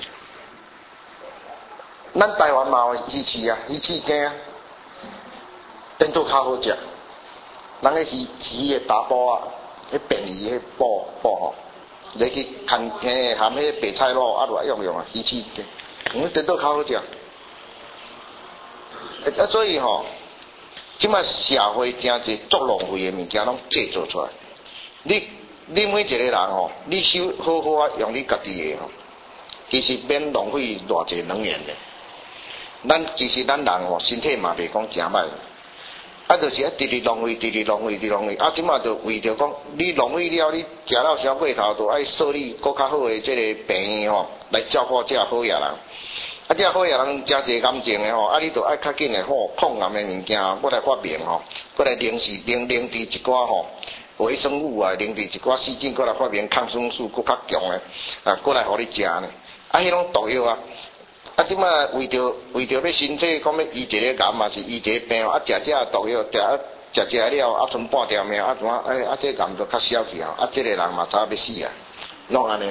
咱台湾嘛有鱼翅啊，鱼翅羹啊，变做较好食。人个鱼的打包啊，迄便宜迄布吼，你去含迄白菜卤落用啊，鱼翅羹，变做较好食。所以吼，即摆社会真侪足浪费的物件拢制作出来。你每一个人吼，你手好好用你家己的吼，其实免浪费偌济能源的。其实咱人吼，身体嘛袂讲诚歹，就是直直浪费。即摆就为着讲，你浪费了，你食了小过头，就爱设立更较好的这个病院吼，来照顾这好野人。 啊，这好嘢人真侪感情的吼，啊，你著爱较紧的吼，抗癌的物件，我来发明吼，我来零治一寡吼，微生物啊，零治一寡细菌，过来发明抗生素，搁较强的，啊，过来互你食呢。啊，迄种毒药啊，啊，即摆为着要身体讲要医一个癌嘛是医一个病，啊，食这毒药食了，啊，剩半条命，啊，怎啊？这癌就较小去啊，啊，这个人嘛差要死啊，弄安尼。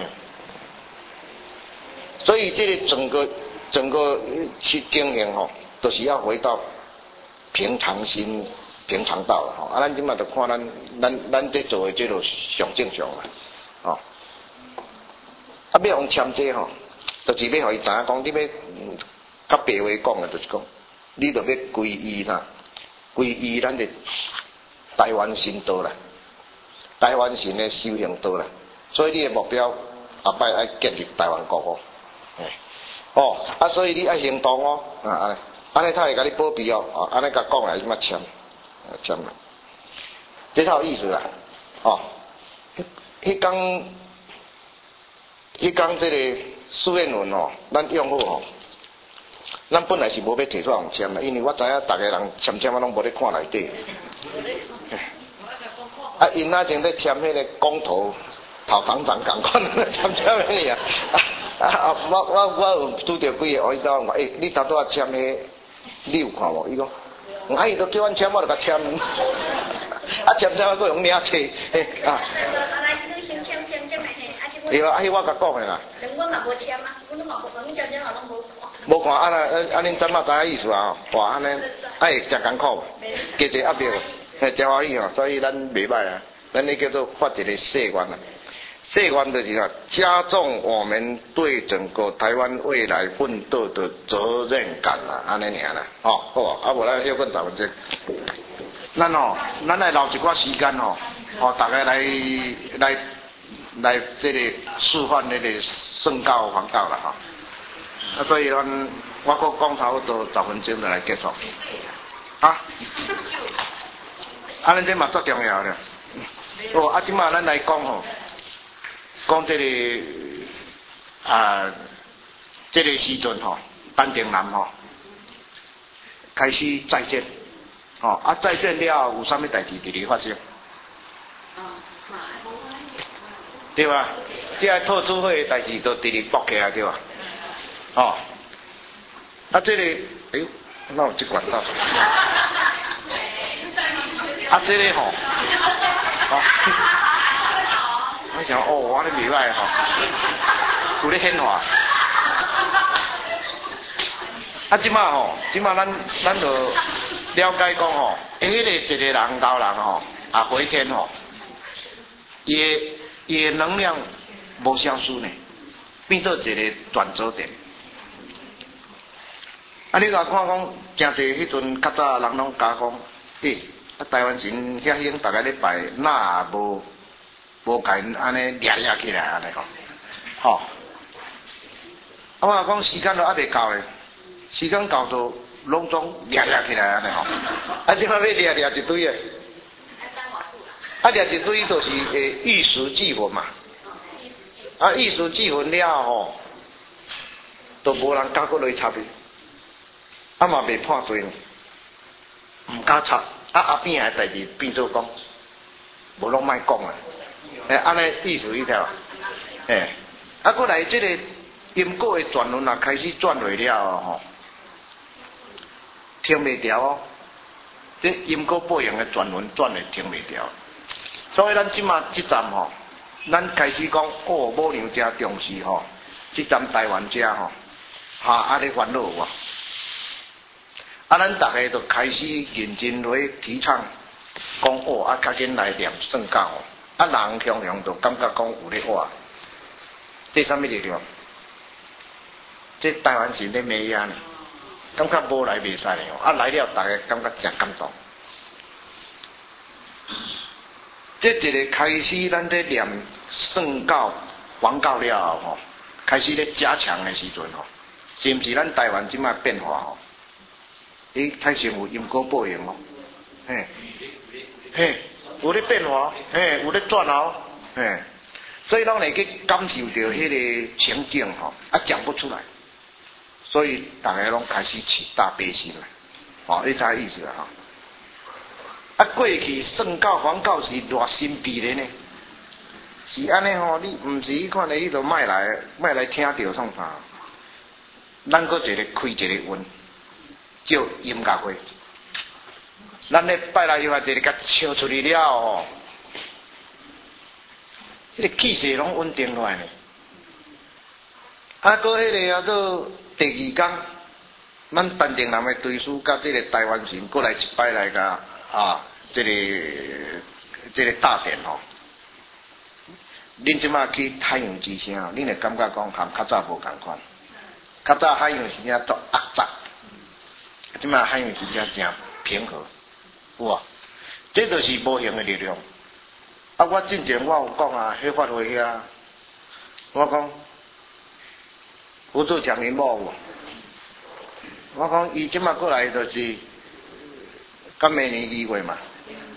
所以这个整个去经营吼，都是要回到平常心、平常道了吼。啊，咱即马就看咱这做的这就上正常啦，吼。啊，要用签这吼，就是要互伊知影讲，你要较白话讲的，就是讲，你就要皈依啦，皈依咱的台湾神道啦，台湾神的修行道啦。所以你的目标后摆爱建立台湾国哦。哦，啊，所以你爱行动哦，安尼他会甲你保庇哦，安尼甲讲来即马签啦，这套意思啦，哦，迄工这个苏燕文哦，咱用好哦，咱本来是无要摕出来用签啦，因为我知影逐个人签我拢无咧看内底，啊，因那前咧签迄个公投堂长共款签迄个啊。我有拄着几个我伊讲，你头拄仔签迄，你有看无？伊讲，伊都叫阮签，我就甲签，啊签我搁用领册，啊。对啊，迄我甲讲的啦。阮嘛无签啊，阮嘛无，阮签嘛拢无看。无看，啊恁怎啊知影意思啊？哇，安尼，会真艰苦，加一压力，真欢喜哦。所以咱袂歹啊，咱那叫做发一个誓愿啊。誓愿就是啊，加重我们对整个台湾未来奋斗的责任感啦，安尼尔啦，哦，好啊，无咱休困10分钟。咱来留一寡时间哦，大家来这个示范那个圣教黄道啦，啊，所以我搁讲差不多10分钟就来结束，啊，安尼这嘛足重要的，哦，啊，即马咱来讲吼。讲这个这个时阵吼，陈定南吼开始再战，再战了有啥物代志伫咧发生？对吧？这个套主会代志都伫咧爆起来对吧？这个哪有这管道？这个吼，我想我咧袂歹吼，有咧显化。即马咱就了解讲吼，迄个一个人老人吼，回天吼，伊的能量无消失呢，变做一个转折点。你甲看讲，真侪迄阵较早人拢讲台湾神遐兴，大家咧拜，那无甲因安尼掠起来安尼吼，我讲时间都还袂到咧，时间到就拢总掠起来安尼吼，即摆要掠一堆诶，掠一堆就是玉石俱焚嘛，玉石俱焚了吼，都无人敢搁落去插伊，嘛袂判罪呢，毋敢插，后边诶代志变做讲，无拢莫讲啊。安尼意思一条，过来这个因果的转轮啊，开始转落了吼，停袂掉哦。这因果报应的转轮转的停袂掉，所以咱即马这站吼，咱开始讲母娘真重视吼，这站台湾遮吼，安尼烦恼哇，咱大家就开始认真来提倡，讲较紧来念圣教。人常常就感觉讲有咧活，这什么力量？这台湾是咧咩样呢？感觉无来袂使咧，来了大家感觉真感动。这一个开始，咱在念圣教、黄教了后吼，开始咧加强的时阵吼，是毋是咱台湾即摆变化吼？太成有因果报应哦，有咧变化，有咧转哦，所以咱会去感受到迄个情景吼，讲不出来， 所以大家拢开始起大悲心了，哦，你知意思啦哈。啊，过去圣教、皇教是偌神秘的呢，是安尼吼，你毋是迄款的，你就莫来听着创啥。咱搁一个开一个运，叫音乐会。咱咧拜来又话一个甲唱出去了吼，迄个气势拢稳定落来呢。啊，搁迄个做第二天，咱陈定南的队师甲这个台湾神过来一摆来甲这个大殿吼。恁即马去海洋之声，恁会感觉讲含较早无共款。较早海洋之声做压榨，即马海洋之声真平和。有啊，这就是无形的力量。啊，我之前我有讲啊，迄法会遐，我讲胡主强因某有，我讲伊即马过来就是今明年2月嘛，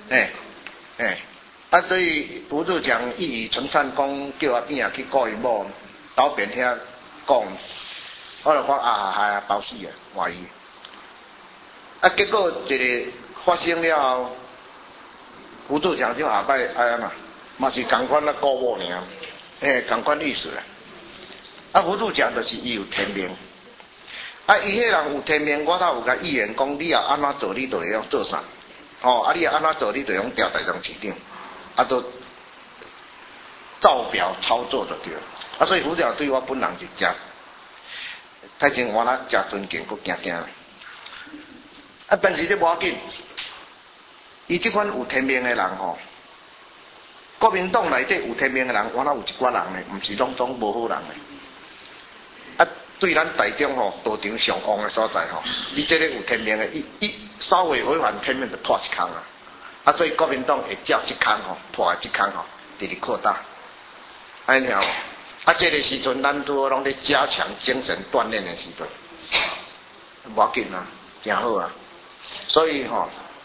啊，所以胡主强伊陈善公叫阿边啊去告因某，倒边遐讲，我就讲啊，包死啊，怀疑。啊，结果一个发生了后，胡主强就下摆嘛，嘛是同款啊告我尔，同款意思啦。啊，胡主强就是伊有天命，啊，伊迄人有天命，我倒有甲预言讲，你也安怎做，你就会用做啥，啊，你也安怎做，你就用调台中市长，啊，都照表操作就对了。啊，所以胡主强对我本人是真，太前我那真尊敬，佫惊。啊，但是这无要紧，伊即款有天命的人吼，国民党内底有天命的人，我那有一寡人呢，毋是拢总无好人呢。啊，对咱台中吼道场上旺的所在吼，你这个有天命的，伊稍微违反天命就破一空啊。啊，所以国民党会照一空吼，破的一空吼，直直扩大，安尼听无？啊，这个时阵咱拄好拢咧加强精神锻炼的时阵，无要紧啊，真好啊。所以吼，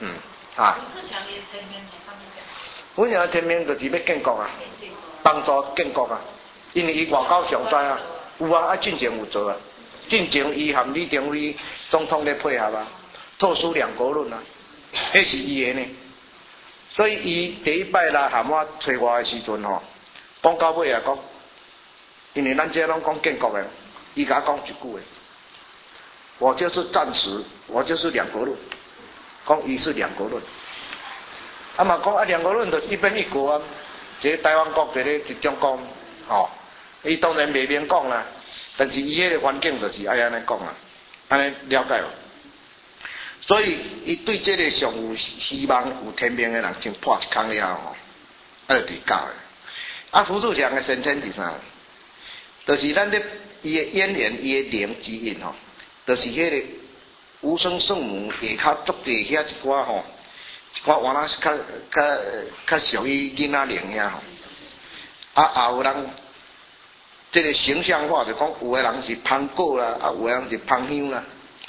阮遐天命就是要建国啊，帮助建国啊，因为伊外交上在啊，有啊，进前有做啊，进前伊含李登辉总统咧配合啊，特殊两国论啊，迄是伊的呢。所以伊第一摆来含我找我的时阵吼，讲到尾啊讲，因为咱这拢讲建国的，伊甲我讲一句话。我就是暂时，我就是两国论，讲伊是两国论。啊嘛讲啊，两国论就是一边一国啊，一个台湾国，一个一中国，哦，伊当然袂明讲啦，但是伊迄个环境就是爱安尼讲啦，安尼了解无？所以伊对这个上有希望、有天命的人，先破一空了吼，就伫教的。啊，胡主强的先天是啥？就是咱咧伊的渊源、伊的灵之印吼。就是迄个无声圣母下骹足地遐一寡吼，一寡原来是较属于囡仔灵遐吼，啊也有人这个形象化就讲有个人是芳果啦，啊有个人是芳香啦，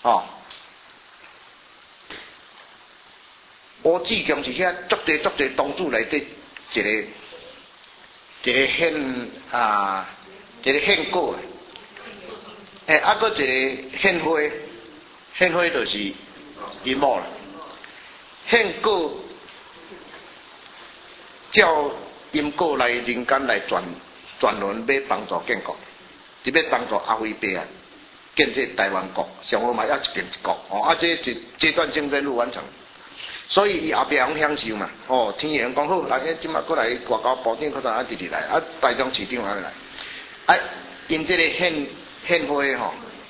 乌志强是遐足地当主内底一个献果。啊，搁一个献花，献花就是因某啦。献果叫因果来人间来转轮，要帮助建国，是要帮助阿辉伯啊建设台湾国，上好嘛要一边一国啊，这一阶段性任务完成。所以伊后壁拢享受嘛，天爷讲好，来即马过来外交部长，可能直直来，啊台中市长也来，啊因这个献花吼，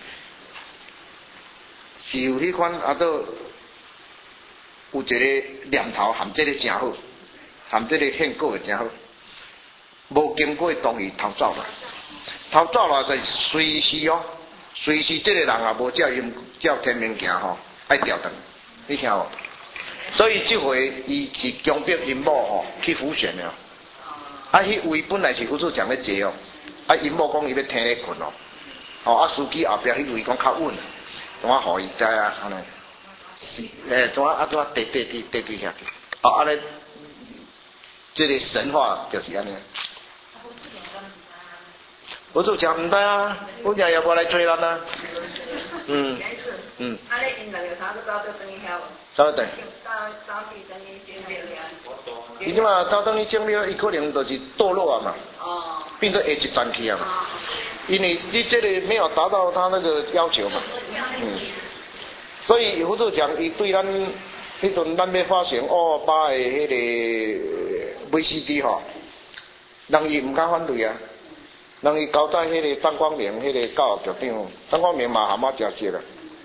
是有迄款都有一个念头，含这个真好，含这个献果的真好，无经过同意偷走啦，偷走啦就随时随时这个人也无照天命行吼，爱调转，你听无？所以这回伊是强迫因某吼去浮选了，啊，迄位本来是胡主强咧坐啊，因某讲伊要听咧困啊，司机后壁迄位讲较稳，怎啊互伊知啊？安尼，怎啊怎啊地遐，安尼，这个神话就是安尼。胡主强毋知啊，阮也无来找咱啊。 嗯。嗯。 啊，你因两个差不多都等于遐无？ 走对。 早去等于整庙遐。 伊即马早等于整庙，伊可能就是堕落啊嘛。 哦。 变做下一站去啊嘛。 哦。 因为你这个没有达到他那个要求嘛。嗯。所以胡主讲，伊对咱迄阵咱要发行228的迄个 VCD 吼，人伊毋敢反对啊。人伊交代迄个张光明，迄个教育局长，张光明嘛含我诚熟啊。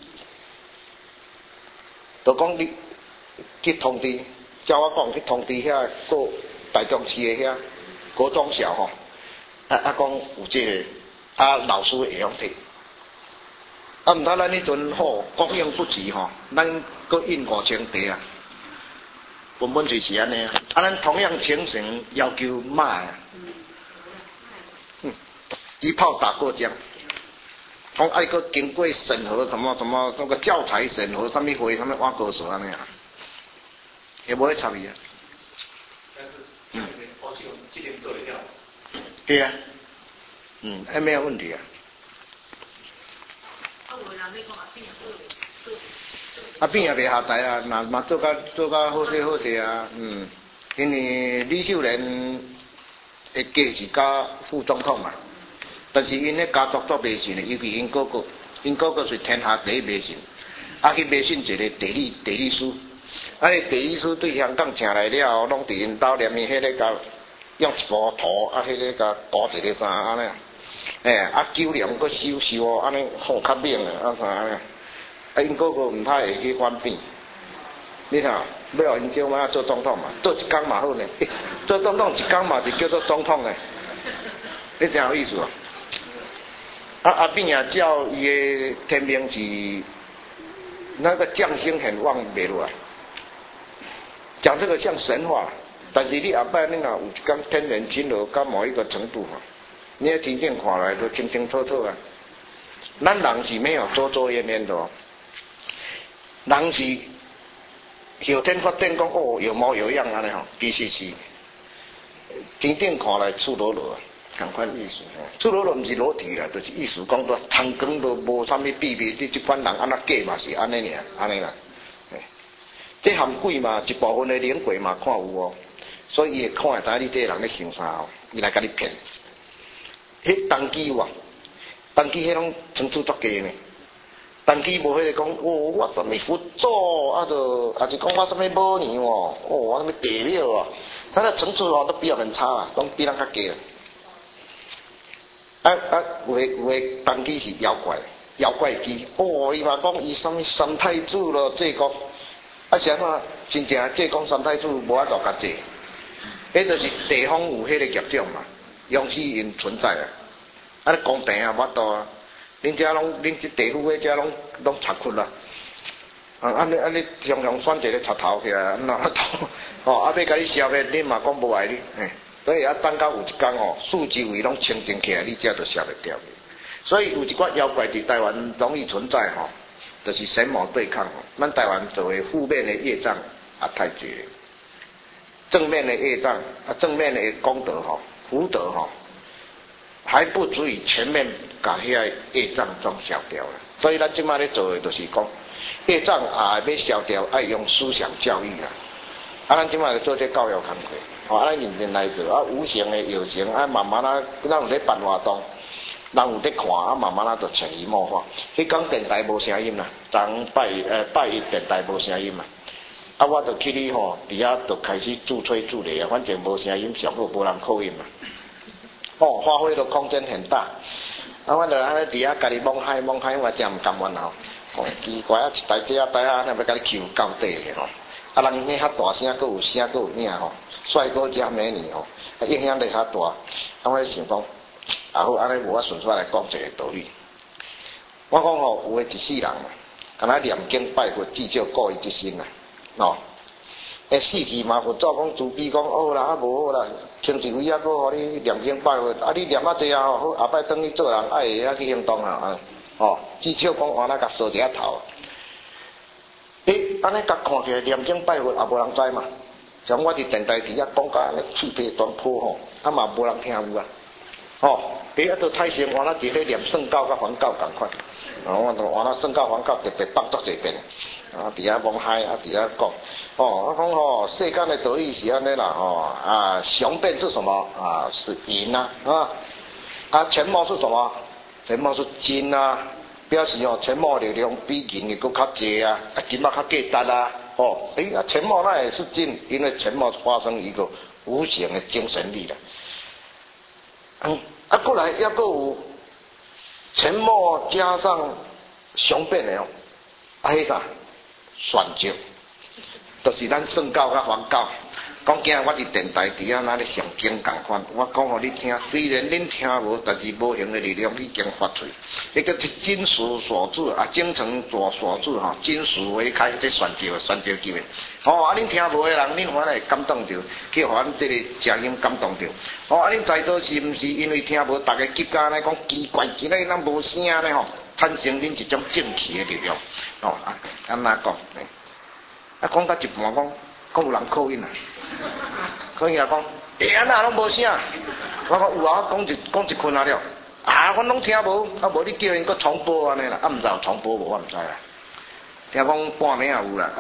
就讲你去通知，叫我讲去通知遐个大中市的遐高中小吼，讲有这个老师会晓摕。毋通咱迄阵吼供应不及吼，咱搁印5000册啊，根本就是安尼啊。咱同样情形要求骂，一炮打过江。讲爱搁经过审核什么那个教材审核，什么会什么挖歌手安尼啊，也无会插伊啊。但是今年做得掉。对啊，还没有问题啊。啊，变也袂下台啊，那嘛做甲好势好势啊，因为李秀莲的家是甲副总统嘛，但是因咧家族做迷信的，尤其因哥哥是天下第一迷信，去迷信一个地理师，地理师对香港请来了，拢伫因兜连伊迄个甲用一幅图，迄个甲涂一个啥安尼。酒量搁收安尼好较猛啊，啥安尼？因哥哥毋太会去反变，你看，要因小妈做总统嘛，做一工嘛好呢，做总统一工嘛就叫做总统呢，你真有意思啊！阿扁也叫伊的天命是那个将星很旺袂落来，讲这个像神话，但是你后摆你若有一工天人亲和到某一个程度哈。你要真正看来都清清楚楚啊！咱人是没有遮掩掩的哦，人是后天发展讲有模有样安尼吼，其实是真正看来赤裸裸啊，同款意思。赤裸裸毋是裸体啦，就是意思讲到汤羹都无啥物秘密，你即款人安那假嘛是安尼尔，安尼啦。这含鬼嘛，一部分的灵鬼嘛看有哦，所以伊会看会知你这个人咧想啥哦，伊来甲你骗。迄当机哇，当机迄种层次足低呢。当机无迄个讲，我什么佛祖啊就讲我什么母娘我什么地庙他的层次都比我们差啊，都比咱较低有的当机是妖怪机，伊嘛讲伊什么三太子咯，这个是安怎真正这讲三太子无法度甲这，迄就是地方有迄个业障嘛。勇气因存在啊！你公平啊，无法度啊！恁遮拢，恁这地府的遮拢插屈啦！安尼常常选一个插头起来，安要甲你消灭，恁嘛讲无爱你，所以等到有一天四周围拢清净起来，你遮就消灭掉。所以有一寡妖怪伫台湾容易存在就是神魔对抗咱台湾作为负面的业障太绝，正面的业障正面的功德福德还不足以全面把遐业障总消掉了。所以咱即摆咧做的就是讲，业障要消掉，爱用思想教育啊。咱即摆咧做这教育工作，咱认真来做无形的有形慢慢咱有咧办活动，人有咧看慢慢就潜移默化。迄讲电台无声音啦，昨拜一电台无声音嘛。我就去你伫遐就开始自吹自擂啊，反正无声音，上好无人扣音嘛。发挥的空间很大。我就安尼伫遐家己蒙海，我真毋甘愿奇怪一台车台安尼要甲你求到底的人遐大声，佫有声，佫有影帅哥加美女影响力较大。我想讲，好安尼无我顺续来讲一个道理。我讲有诶一世人敢若念经拜佛，至少顾伊一生死去嘛，佛祖讲慈悲讲好啦，无好啦，清一位佫互你念经拜佛，你念济好，后摆转去做人爱会去行动至少讲安那甲烧一下头。安尼甲看起来念经拜佛也无人知嘛，像我伫电台伫遐讲甲安尼嘴皮端破嘛无人听有啊。 啊都太成换了伫咧念圣教甲梵教共款，我都换了圣教梵教特别放足侪遍，伫遐望海伫遐讲，我讲世间的道义是安尼啦，雄辩是什么是银钱毛是什么？钱毛是金表示钱毛力量比银的佫较济金较价值钱毛那也是金，因为钱毛发生一个无形的精神力了。过来还佫有钱毛加上雄辩的迄啥选择，就是咱圣教甲梵教。讲今日我伫电台底下那咧上经共款，我讲互你听，虽然恁听无，但是无形的力量已经发出。迄个是金属锁住精诚锁住金属为开，这选择机的。恁听无的人，恁反会感动着，去互咱这个声音感动着。恁在座是毋是因为听无，大家急甲来讲奇怪，今日咱无声咧产生恁一种正气的力量。安那讲？讲到一半讲有人扣音可以讲，安那拢无声。我讲有讲一困了，我拢听无，无你叫因搁重播安尼啦，毋知有重播无，我毋知啦。听讲半暝也有啦，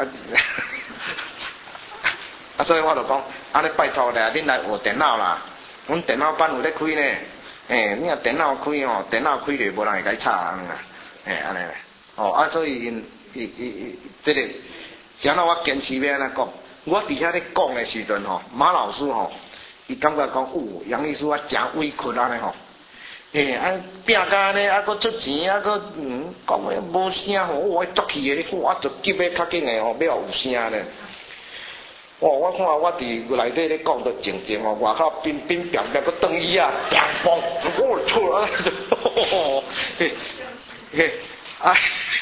所以我就讲，安尼拜托咧，恁来学电脑啦，阮电脑班有咧开呢，你若电脑开电脑开咧，无人会甲伊插安尼啦，安尼啦，所以因这个，像我坚持要安尼讲。我伫遐咧讲的时阵马老师伊感觉讲杨律师我真委屈安尼拼甲安尼佫出钱佫讲诶无声我作气诶，我就急诶较紧诶要有声咧。我看我伫内底咧讲得静静外口冰冰凉凉佫转伊砰砰，我错啊！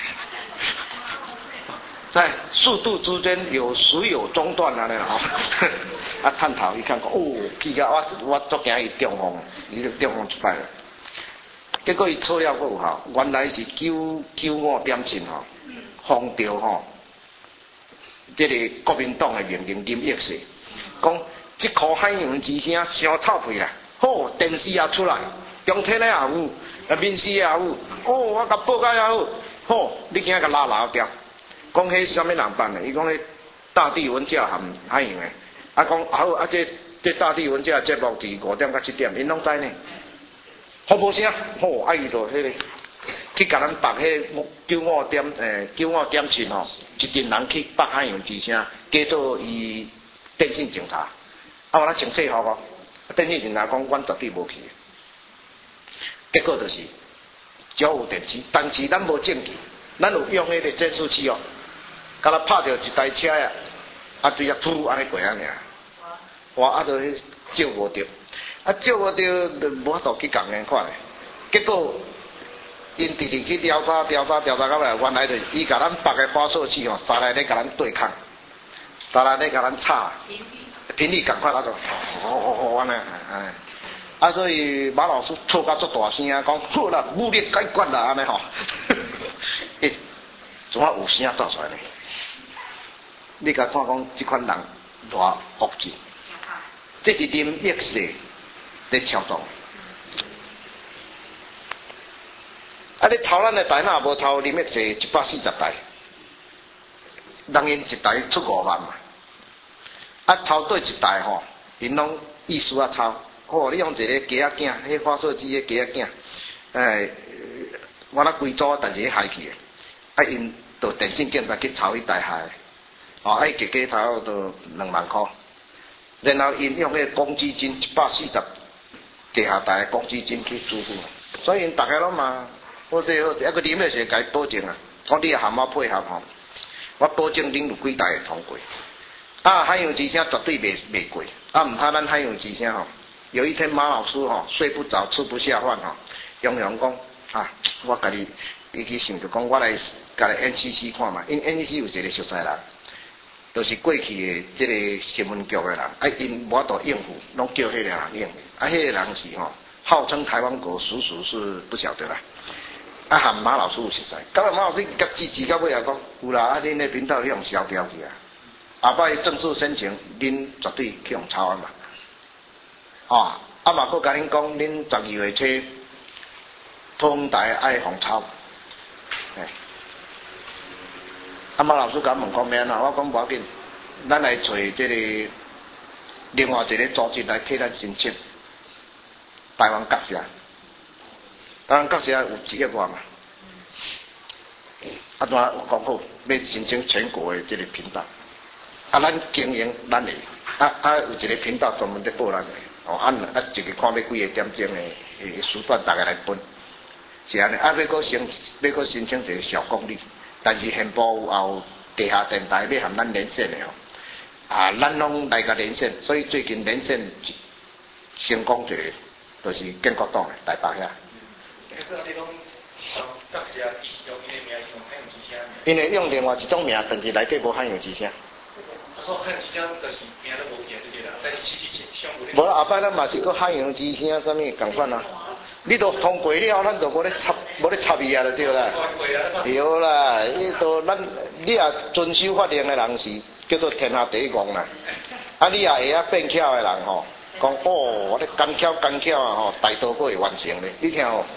在速度之间时有中断安尼探讨伊看讲去甲我足惊伊中风，伊就中风一摆了。结果伊错了佫有效，原来是95点钟封掉这个国民党的名人金益世，讲这颗海洋之声伤臭屁啦，电视也出来，中天的也有，民视也有，我甲报告也好，你今甲拉掉。讲迄什么人办的？伊讲迄大地文教含海洋的，讲好这大地文教节目伫5点到7点，因拢知呢。无声，伊就迄个去甲咱绑迄95点钟一群人去绑海洋之声，叫做伊电信警察。我咱详细好电信警察讲，阮绝对无去。结果就是交有电视，但是咱无证据，咱有用迄个监视器甲咱拍着一台车对突安尼过安尔，就照无着，照无着就无法度去共人看咧。结果因直直去调查到来，原来就是伊甲咱绑个发射器三来咧甲咱对抗，三来咧甲咱吵，频率共款就安尼，所以马老师错甲足大声讲，好啦，武力解决啦安尼怎啊有声走出来呢？你甲看讲，这款人多恶质，这是林益世在操纵。你偷咱的台若无偷林益世140台，人因一台出5万嘛，偷对一台因拢意思抄，你用一个鸡仔囝，迄发射机的鸡仔囝，我那规组，但是迄害去的，因到电信警察去抄伊台害。加差不多2万块，然后因用迄个公积金140地下台的公积金去支付，所以因大家拢嘛，我这一个林的是甲伊保证讲你含我配合我保证恁有几台会通过。海洋之声绝对袂过，毋怕咱海洋之声有一天马老师睡不着吃不下饭用讲我家己伊去想着讲我来甲你 NCC 看嘛，因 NCC 有一个熟悉人。就是过去的这个新闻局的人，因无法度应付，拢叫迄个人应付。迄个人是号称台湾国，属是不晓得啦。含马老师有熟悉，今日马老师甲支持到尾讲，有啦，恁的频道去用消掉去下摆正式申请，恁绝对去用抄嘛。 啊嘛佫甲恁讲，恁12月初台风台爱防草，嘛老师甲问讲免啊，我讲无要紧，咱来找这个另外一个组织来替咱申请，台湾各社，台湾各社有1亿外嘛，怎有讲好要申请全国的这个频道，咱经营咱的，有一个频道专门在报咱的。一个看要几个点钟的时段，大家来分，是安尼。要搁申请一个小公里，但是现部有地下电台要和咱连线的咱拢来甲连线，所以最近连线成功一个，就是建国党的台北遐。因为用另外一种名，但是内底无汉阳之声。无后摆咱嘛是搁汉阳之声，啥物共款啊？你都通过了，咱就无咧插伊啊，就对啦。对啦，你也遵守法令的人是叫做天下第一戆啦。你也会变巧的人吼，讲我咧干巧啊吼，大道佫会完成咧。你听哦。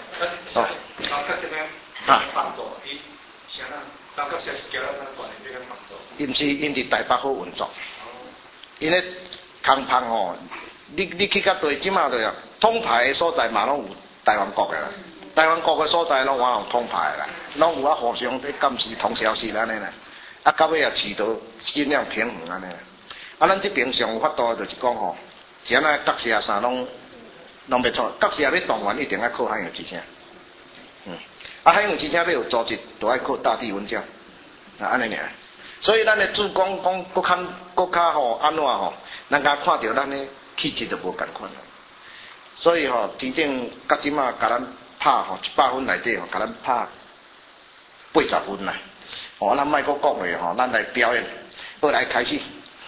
伊毋是因伫台北好运作，因咧空芳吼，你去甲对即马对啊，通牌的所在嘛拢有台湾国的啦，台湾国的所在拢有通牌的啦，拢有互相在监视通消息安尼啦，到尾也取得尽量平衡安尼啦。咱这边上有法度就是讲吼，是安那各社啥拢要错，各社要动员一定要靠汉阳之声，汉阳之声要有组织，都要靠大地文教，安尼尔。所以咱的主讲搁较吼安怎吼，人家看到咱的气质就无共款啦。所以吼，天顶到即马甲咱拍吼100分内底吼，甲咱拍80分啦。咱莫搁讲话吼，咱来表演，好来开始。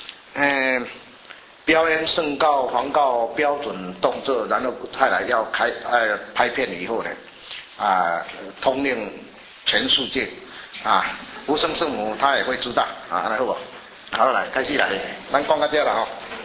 表演圣告、黄告标准动作，然后再来要拍片以后呢，统领全世界无声圣母他也会知道，安尼好无？好来，开始来，咱讲到这啦吼。